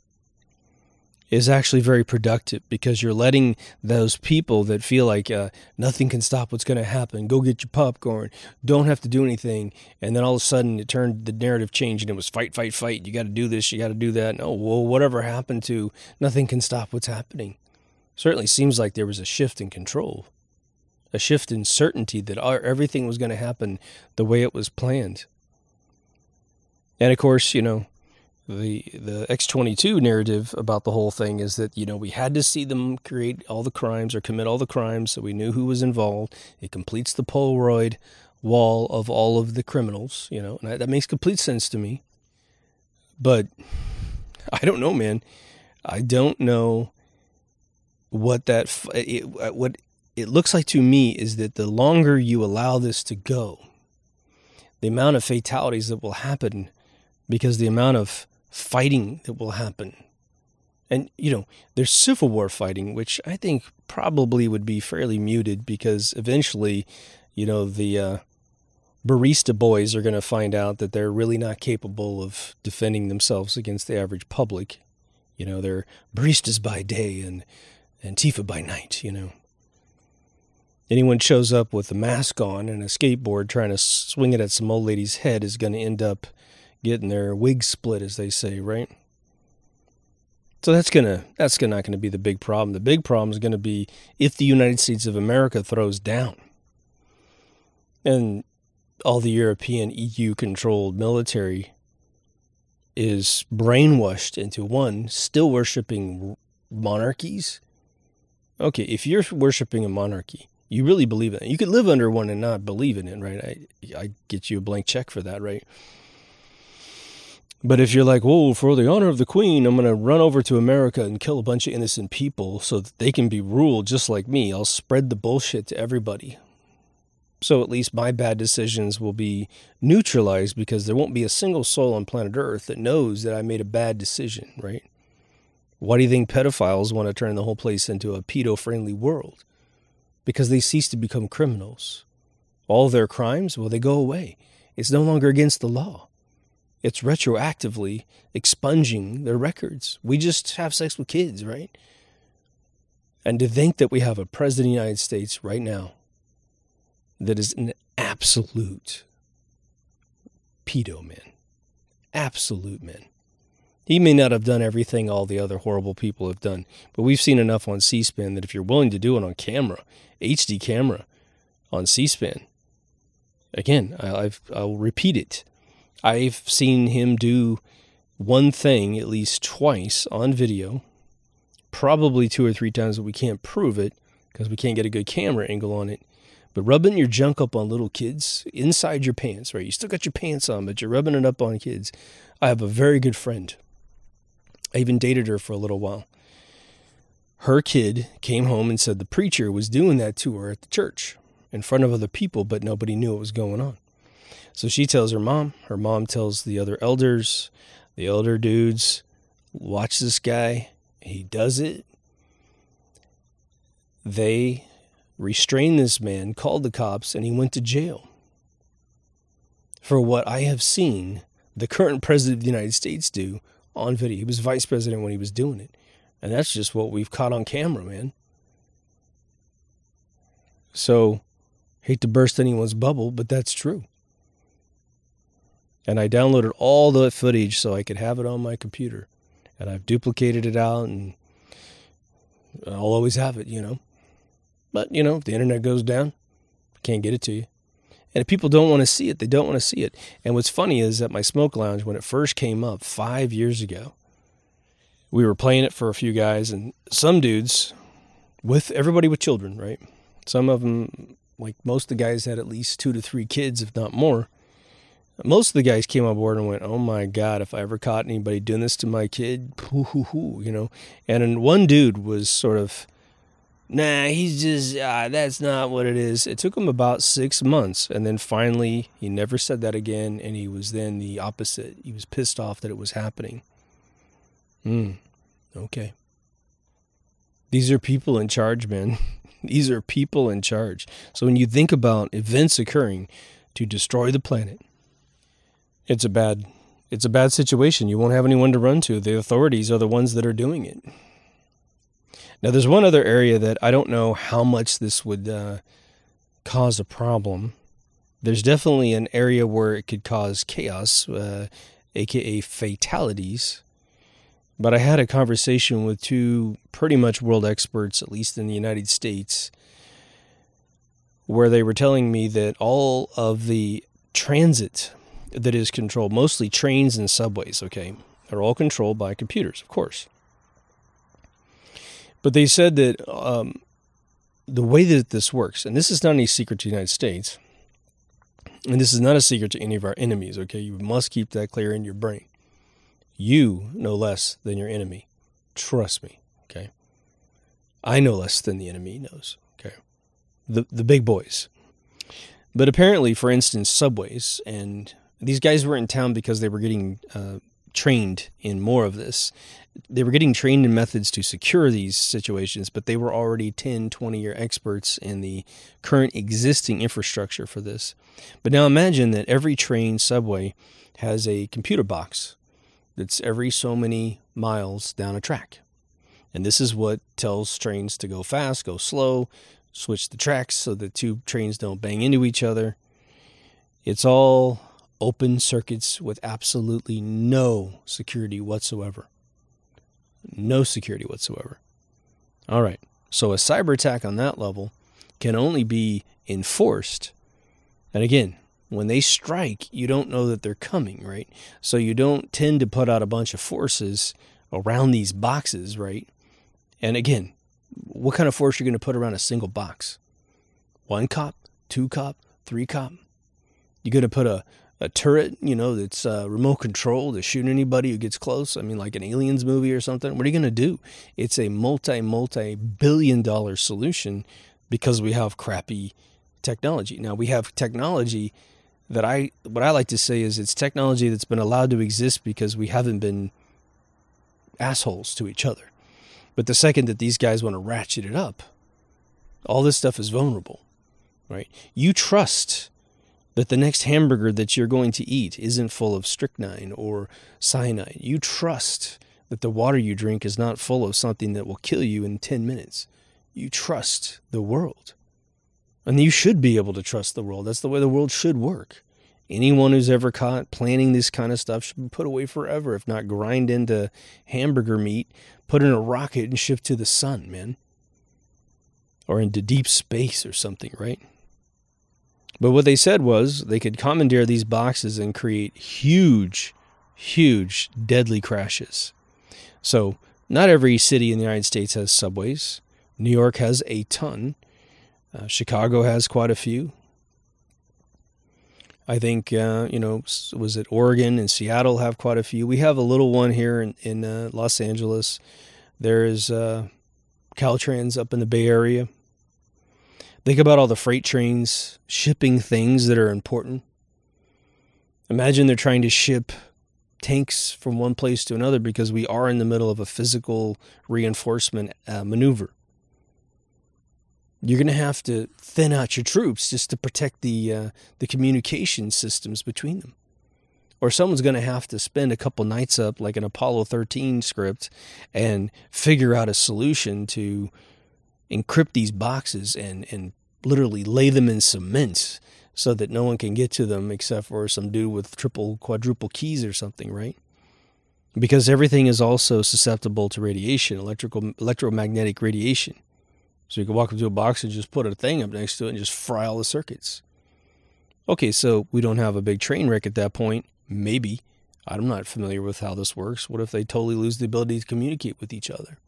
is actually very productive because you're letting those people that feel like nothing can stop what's going to happen, go get your popcorn, don't have to do anything, and then all of a sudden the narrative changed and it was fight, fight, fight, you got to do this, you got to do that. No, well, whatever happened to nothing can stop what's happening? Certainly seems like there was a shift in control, a shift in certainty that everything was going to happen the way it was planned. And of course, The X-22 narrative about the whole thing is that, we had to see them create all the crimes or commit all the crimes so we knew who was involved. It completes the Polaroid wall of all of the criminals, and that makes complete sense to me. But I don't know, man. I don't know what what it looks like to me is that the longer you allow this to go, the amount of fatalities that will happen because the amount of fighting that will happen. And, there's civil war fighting, which I think probably would be fairly muted because eventually, the barista boys are going to find out that they're really not capable of defending themselves against the average public. They're baristas by day and Antifa by night, Anyone shows up with a mask on and a skateboard trying to swing it at some old lady's head is going to end up getting their wig split, as they say, right? So that's not gonna be the big problem. The big problem is going to be if the United States of America throws down, and all the European EU-controlled military is brainwashed into one still worshiping monarchies. Okay, if you're worshiping a monarchy, you really believe in it. You could live under one and not believe in it, right? I get you a blank check for that, right? But if you're like, whoa, for the honor of the Queen, I'm going to run over to America and kill a bunch of innocent people so that they can be ruled just like me. I'll spread the bullshit to everybody. So at least my bad decisions will be neutralized because there won't be a single soul on planet Earth that knows that I made a bad decision, right? Why do you think pedophiles want to turn the whole place into a pedo-friendly world? Because they cease to become criminals. All their crimes, well, they go away. It's no longer against the law. It's retroactively expunging their records. We just have sex with kids, right? And to think that we have a president of the United States right now that is an absolute pedo, man. Absolute, man. He may not have done everything all the other horrible people have done, but we've seen enough on C-SPAN that if you're willing to do it on camera, HD camera on C-SPAN, again, I'll repeat it. I've seen him do one thing at least twice on video, probably 2 or 3 times, but we can't prove it because we can't get a good camera angle on it. But rubbing your junk up on little kids inside your pants, right? You still got your pants on, but you're rubbing it up on kids. I have a very good friend. I even dated her for a little while. Her kid came home and said the preacher was doing that to her at the church in front of other people, but nobody knew what was going on. So she tells her mom tells the other elders, the elder dudes, watch this guy. He does it. They restrained this man, called the cops, and he went to jail. For what I have seen the current president of the United States do on video. He was vice president when he was doing it. And that's just what we've caught on camera, man. So, hate to burst anyone's bubble, but that's true. And I downloaded all the footage so I could have it on my computer. And I've duplicated it out, and I'll always have it, But, if the internet goes down, I can't get it to you. And if people don't want to see it, they don't want to see it. And what's funny is at my smoke lounge, when it first came up 5 years ago, we were playing it for a few guys, and some dudes, with everybody with children, right? Some of them, like most of the guys, had at least 2 to 3 kids, if not more. Most of the guys came on board and went, oh my God, if I ever caught anybody doing this to my kid, And then one dude was sort of, nah, he's just, that's not what it is. It took him about 6 months. And then finally, he never said that again. And he was then the opposite. He was pissed off that it was happening. Okay. These are people in charge, man. These are people in charge. So when you think about events occurring to destroy the planet, it's a bad situation. You won't have anyone to run to. The authorities are the ones that are doing it. Now, there's one other area that I don't know how much this would cause a problem. There's definitely an area where it could cause chaos, aka fatalities. But I had a conversation with 2 pretty much world experts, at least in the United States, where they were telling me that all of the transit that is controlled, mostly trains and subways, okay? They're all controlled by computers, of course. But they said that the way that this works, and this is not any secret to the United States, and this is not a secret to any of our enemies, okay? You must keep that clear in your brain. You know less than your enemy. Trust me, okay? I know less than the enemy knows, okay? The big boys. But apparently, for instance, subways, and these guys were in town because they were getting trained in more of this. They were getting trained in methods to secure these situations, but they were already 10, 20-year experts in the current existing infrastructure for this. But now imagine that every train subway has a computer box that's every so many miles down a track. And this is what tells trains to go fast, go slow, switch the tracks so the two trains don't bang into each other. It's all open circuits with absolutely no security whatsoever. No security whatsoever. All right. So a cyber attack on that level can only be enforced. And again, when they strike, you don't know that they're coming, right? So you don't tend to put out a bunch of forces around these boxes, right? And again, what kind of force are you going to put around a single box? 1 cop, 2 cop, 3 cop? You're going to put a turret, that's remote control to shoot anybody who gets close? I mean, like an Aliens movie or something. What are you going to do? It's a multi-billion-dollar solution because we have crappy technology. Now, we have technology that what I like to say is it's technology that's been allowed to exist because we haven't been assholes to each other. But the second that these guys want to ratchet it up, all this stuff is vulnerable, right? You trust that the next hamburger that you're going to eat isn't full of strychnine or cyanide. You trust that the water you drink is not full of something that will kill you in 10 minutes. You trust the world. And you should be able to trust the world. That's the way the world should work. Anyone who's ever caught planning this kind of stuff should be put away forever, if not grind into hamburger meat, put in a rocket and shipped to the sun, man. Or into deep space or something, right? But what they said was they could commandeer these boxes and create huge, huge, deadly crashes. So not every city in the United States has subways. New York has a ton. Chicago has quite a few. I think, was it Oregon and Seattle have quite a few. We have a little one here in Los Angeles. There is Caltrans up in the Bay Area. Think about all the freight trains shipping things that are important. Imagine they're trying to ship tanks from one place to another because we are in the middle of a physical reinforcement maneuver. You're going to have to thin out your troops just to protect the communication systems between them. Or someone's going to have to spend a couple nights up like an Apollo 13 script and figure out a solution to encrypt these boxes and literally lay them in cement so that no one can get to them except for some dude with triple, quadruple keys or something, right? Because everything is also susceptible to radiation, electromagnetic radiation. So you can walk into a box and just put a thing up next to it and just fry all the circuits. Okay, so we don't have a big train wreck at that point. Maybe. I'm not familiar with how this works. What if they totally lose the ability to communicate with each other?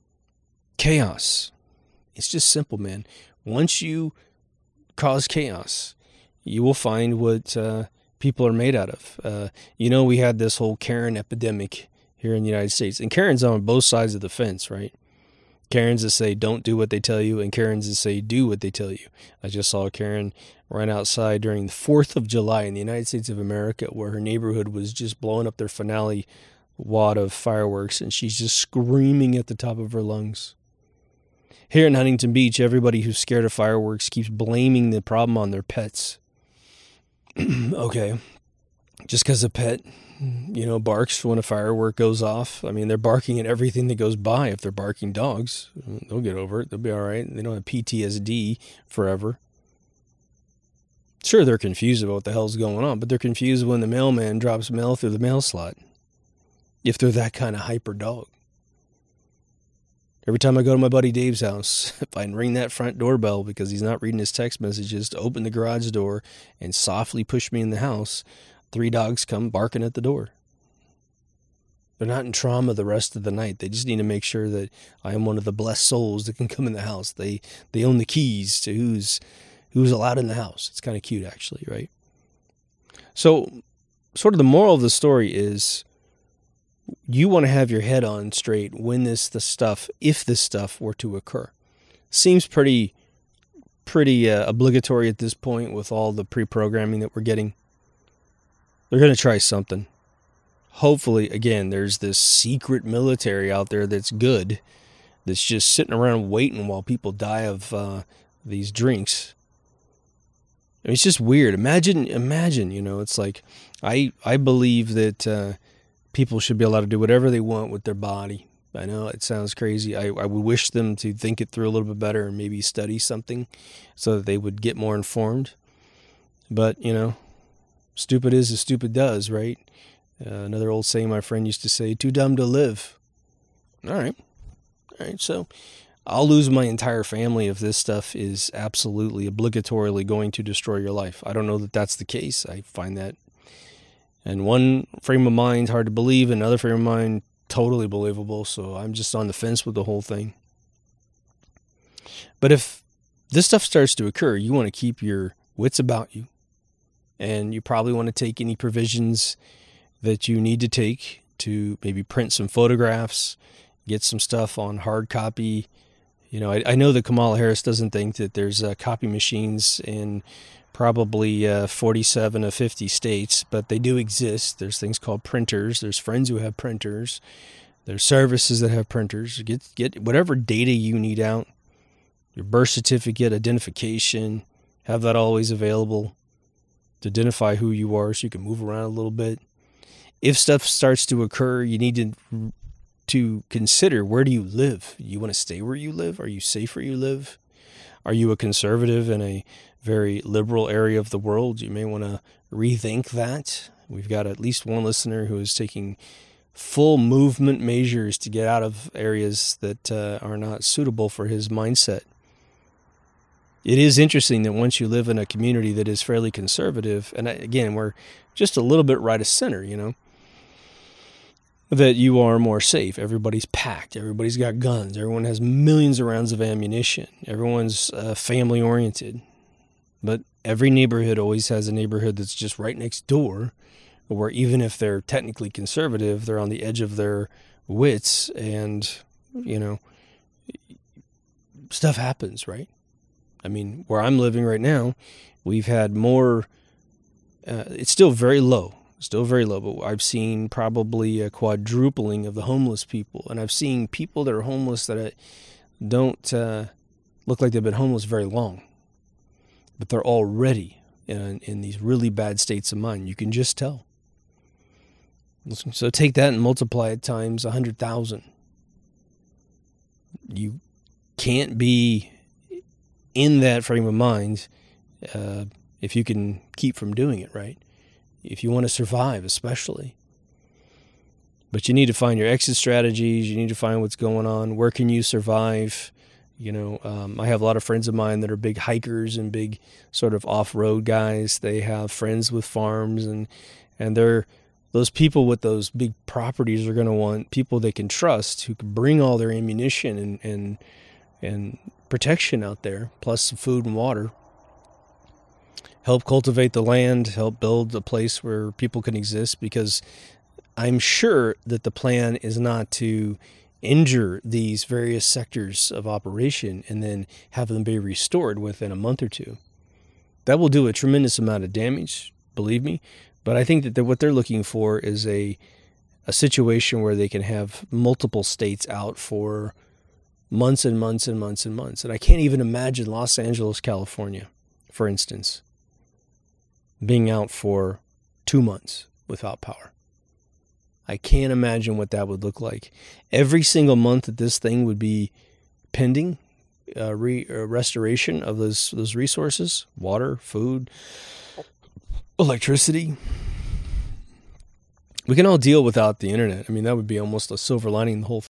Chaos. It's just simple, man. Once you cause chaos, you will find what people are made out of. We had this whole Karen epidemic here in the United States. And Karen's on both sides of the fence, right? Karens that say don't do what they tell you, and Karens that say do what they tell you. I just saw a Karen right outside during the 4th of July in the United States of America where her neighborhood was just blowing up their finale wad of fireworks, and she's just screaming at the top of her lungs. Here in Huntington Beach, everybody who's scared of fireworks keeps blaming the problem on their pets. Okay, just because a pet, barks when a firework goes off. I mean, they're barking at everything that goes by. If they're barking dogs, they'll get over it. They'll be all right. They don't have PTSD forever. Sure, they're confused about what the hell's going on, but they're confused when the mailman drops mail through the mail slot. If they're that kind of hyper dog. Every time I go to my buddy Dave's house, if I ring that front doorbell because he's not reading his text messages to open the garage door and softly push me in the house, 3 dogs come barking at the door. They're not in trauma the rest of the night. They just need to make sure that I am one of the blessed souls that can come in the house. They own the keys to who's allowed in the house. It's kind of cute, actually, right? So, sort of the moral of the story is you want to have your head on straight when if this stuff were to occur. Seems pretty obligatory at this point with all the pre-programming that we're getting. They're going to try something. Hopefully, again, there's this secret military out there that's good, that's just sitting around waiting while people die of these drinks. I mean, it's just weird. Imagine, it's like, I believe that people should be allowed to do whatever they want with their body. I know it sounds crazy. I would wish them to think it through a little bit better and maybe study something so that they would get more informed. But, stupid is as stupid does, right? Another old saying my friend used to say, too dumb to live. All right. So I'll lose my entire family if this stuff is absolutely obligatorily going to destroy your life. I don't know that that's the case. I find that in one frame of mind hard to believe, another frame of mind totally believable. So I'm just on the fence with the whole thing. But if this stuff starts to occur, you want to keep your wits about you. And you probably want to take any provisions that you need to take to maybe print some photographs, get some stuff on hard copy. I know that Kamala Harris doesn't think that there's copy machines in probably 47 of 50 states, but they do exist. There's things called printers. There's friends who have printers. There's services that have printers. Get whatever data you need out, your birth certificate, identification, have that always available to identify who you are so you can move around a little bit. If stuff starts to occur, you need to consider, where do you live? You want to stay where you live? Are you safe where you live? Are you a conservative in a very liberal area of the world? You may want to rethink that. We've got at least one listener who is taking full movement measures to get out of areas that are not suitable for his mindset. It is interesting that once you live in a community that is fairly conservative, and again, we're just a little bit right of center, that you are more safe. Everybody's packed. Everybody's got guns. Everyone has millions of rounds of ammunition. Everyone's family-oriented. But every neighborhood always has a neighborhood that's just right next door, where even if they're technically conservative, they're on the edge of their wits, and, stuff happens, right? I mean, where I'm living right now, we've had more, it's still very low, but I've seen probably a quadrupling of the homeless people. And I've seen people that are homeless that don't look like they've been homeless very long, but they're already in these really bad states of mind. You can just tell. So take that and multiply it times 100,000. You can't be in that frame of mind if you can keep from doing it, right? If you want to survive, especially. But you need to find your exit strategies. You need to find what's going on. Where can you survive? I have a lot of friends of mine that are big hikers and big sort of off-road guys. They have friends with farms, and they're those people with those big properties are going to want people they can trust who can bring all their ammunition and protection out there, plus some food and water. Help cultivate the land, help build a place where people can exist, because I'm sure that the plan is not to injure these various sectors of operation and then have them be restored within a month or two. That will do a tremendous amount of damage, believe me, but I think that what they're looking for is a situation where they can have multiple states out for months and months and months and months. And I can't even imagine Los Angeles, California, for instance, being out for 2 months without power. I can't imagine what that would look like. Every single month that this thing would be pending restoration of those resources, water, food, electricity. We can all deal without the internet. I mean, that would be almost a silver lining in the whole thing.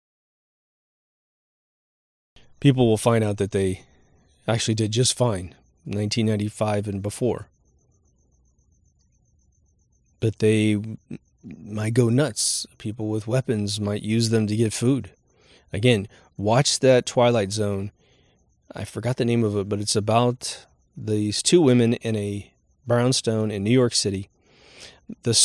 People will find out that they actually did just fine in 1995 and before. But they might go nuts. People with weapons might use them to get food. Again, watch that Twilight Zone. I forgot the name of it, but it's about these two women in a brownstone in New York City. The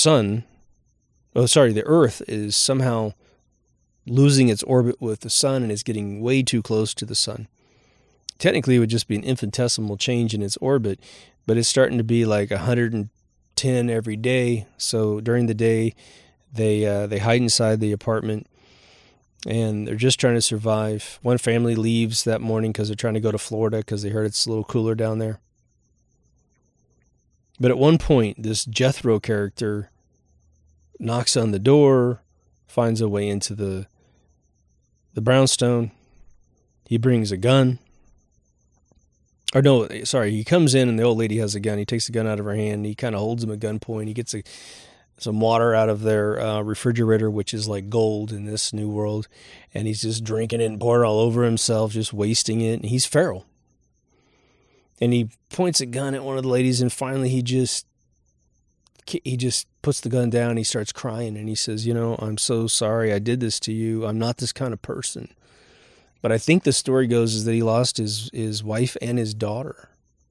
Earth is somehow losing its orbit with the sun and is getting way too close to the sun. Technically, it would just be an infinitesimal change in its orbit, but it's starting to be like 110 every day. So during the day, they hide inside the apartment, and they're just trying to survive. One family leaves that morning because they're trying to go to Florida because they heard it's a little cooler down there. But at one point, this Jethro character knocks on the door, finds a way into the brownstone. He brings a gun. Or no, sorry, he comes in and the old lady has a gun. He takes the gun out of her hand. And he kind of holds him at gunpoint. He gets some water out of their refrigerator, which is like gold in this new world. And he's just drinking it and pouring it all over himself, just wasting it. And he's feral. And he points a gun at one of the ladies, and finally he just puts the gun down. He starts crying, and he says, I'm so sorry I did this to you. I'm not this kind of person. But I think the story goes is that he lost his wife and his daughter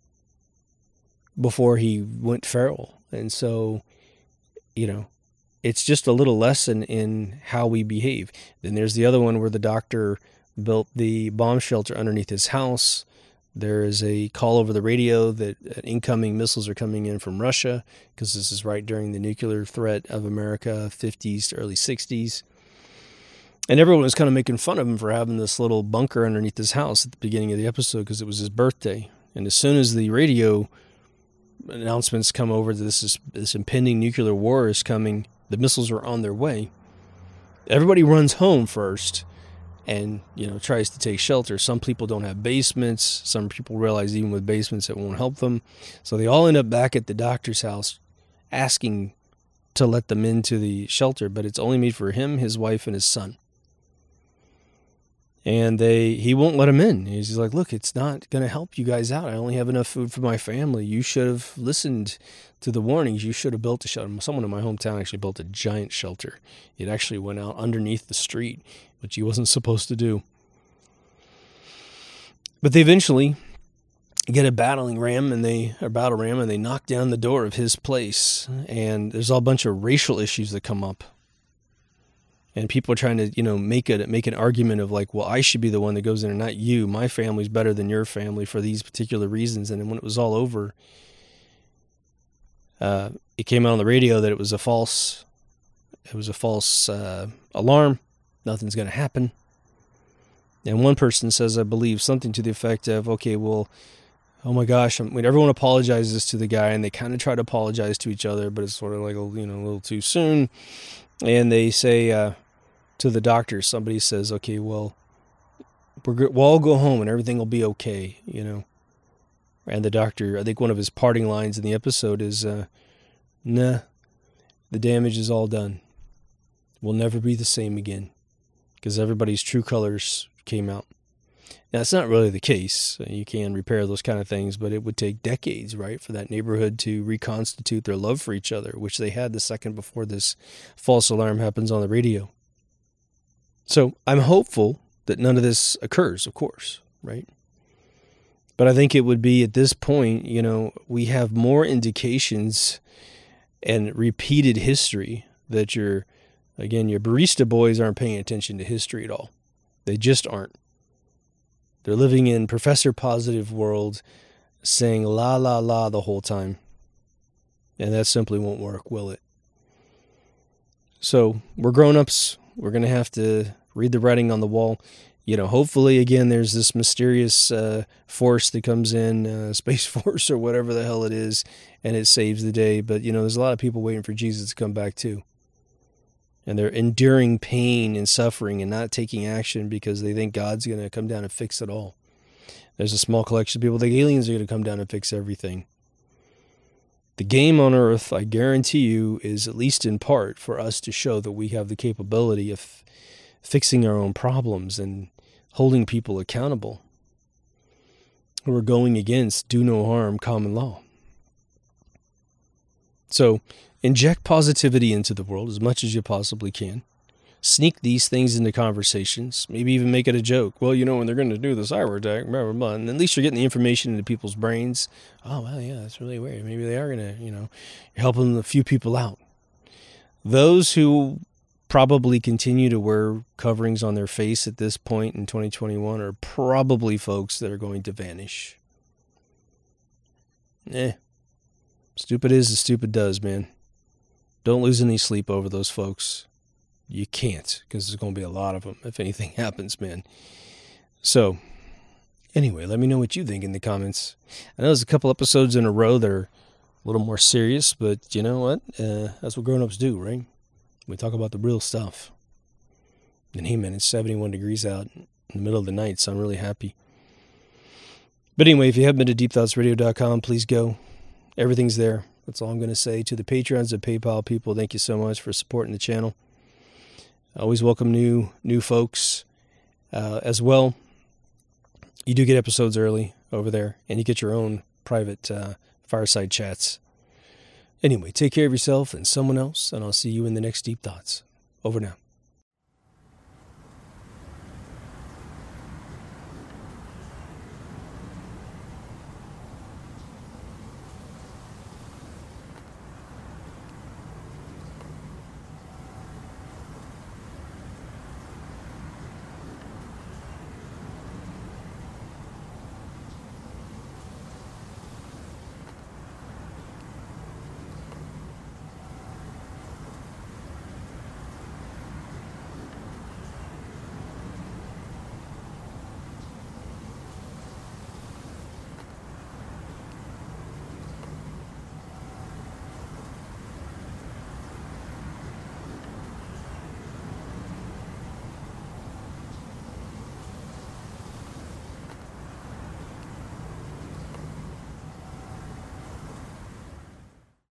before he went feral. And so, it's just a little lesson in how we behave. Then there's the other one where the doctor built the bomb shelter underneath his house. There is a call over the radio that incoming missiles are coming in from Russia, because this is right during the nuclear threat of America, 50s to early 60s. And everyone was kind of making fun of him for having this little bunker underneath his house at the beginning of the episode because it was his birthday. And as soon as the radio announcements come over that this impending nuclear war is coming, the missiles are on their way, everybody runs home first and, tries to take shelter. Some people don't have basements. Some people realize even with basements it won't help them. So they all end up back at the doctor's house asking to let them into the shelter, but it's only made for him, his wife, and his son. And he won't let them in. He's like, look, it's not going to help you guys out. I only have enough food for my family. You should have listened to the warnings. You should have built a shelter. Someone in my hometown actually built a giant shelter. It actually went out underneath the street, which he wasn't supposed to do. But they eventually get a battle ram and they knock down the door of his place. And there's a bunch of racial issues that come up. And people are trying to, make an argument of like, well, I should be the one that goes in and not you. My family's better than your family for these particular reasons. And then when it was all over, it came out on the radio that it was a false alarm. Nothing's going to happen. And one person says, I believe, something to the effect of, okay, well, oh my gosh, everyone apologizes to the guy, and they kind of try to apologize to each other, but it's sort of like, a little too soon. And they say to the doctor, somebody says, okay, well, we'll all go home and everything will be okay, And the doctor, I think one of his parting lines in the episode is, nah, the damage is all done. We'll never be the same again, because everybody's true colors came out. Now, it's not really the case. You can repair those kind of things, but it would take decades, right, for that neighborhood to reconstitute their love for each other, which they had the second before this false alarm happens on the radio. So I'm hopeful that none of this occurs, of course, right? But I think it would be at this point, we have more indications and repeated history that your barista boys aren't paying attention to history at all. They just aren't. They're living in Professor Positive world, saying la, la, la the whole time. And that simply won't work, will it? So we're grown-ups. We're going to have to read the writing on the wall. Hopefully, again, there's this mysterious force that comes in, Space Force or whatever the hell it is, and it saves the day. But, there's a lot of people waiting for Jesus to come back too. And they're enduring pain and suffering and not taking action because they think God's going to come down and fix it all. There's a small collection of people that think aliens are going to come down and fix everything. The game on Earth, I guarantee you, is at least in part for us to show that we have the capability of fixing our own problems and holding people accountable who are going against do no harm common law. So inject positivity into the world as much as you possibly can. Sneak these things into conversations. Maybe even make it a joke. Well, when they're going to do the cyber attack, blah, blah, blah. And at least you're getting the information into people's brains. Oh, well, yeah, that's really weird. Maybe they are going to, you're helping a few people out. Those who probably continue to wear coverings on their face at this point in 2021 are probably folks that are going to vanish. Stupid is as stupid does, man. Don't lose any sleep over those folks. You can't, because there's going to be a lot of them if anything happens, man. So, anyway, let me know what you think in the comments. I know there's a couple episodes in a row that are a little more serious, but you know what? That's what grown-ups do, right? We talk about the real stuff. And hey, man, it's 71 degrees out in the middle of the night, so I'm really happy. But anyway, if you haven't been to deepthoughtsradio.com, please go. Everything's there. That's all I'm going to say. To the Patreons and PayPal people, thank you so much for supporting the channel. I always welcome new folks as well. You do get episodes early over there, and you get your own private fireside chats. Anyway, take care of yourself and someone else, and I'll see you in the next Deep Thoughts. Over now.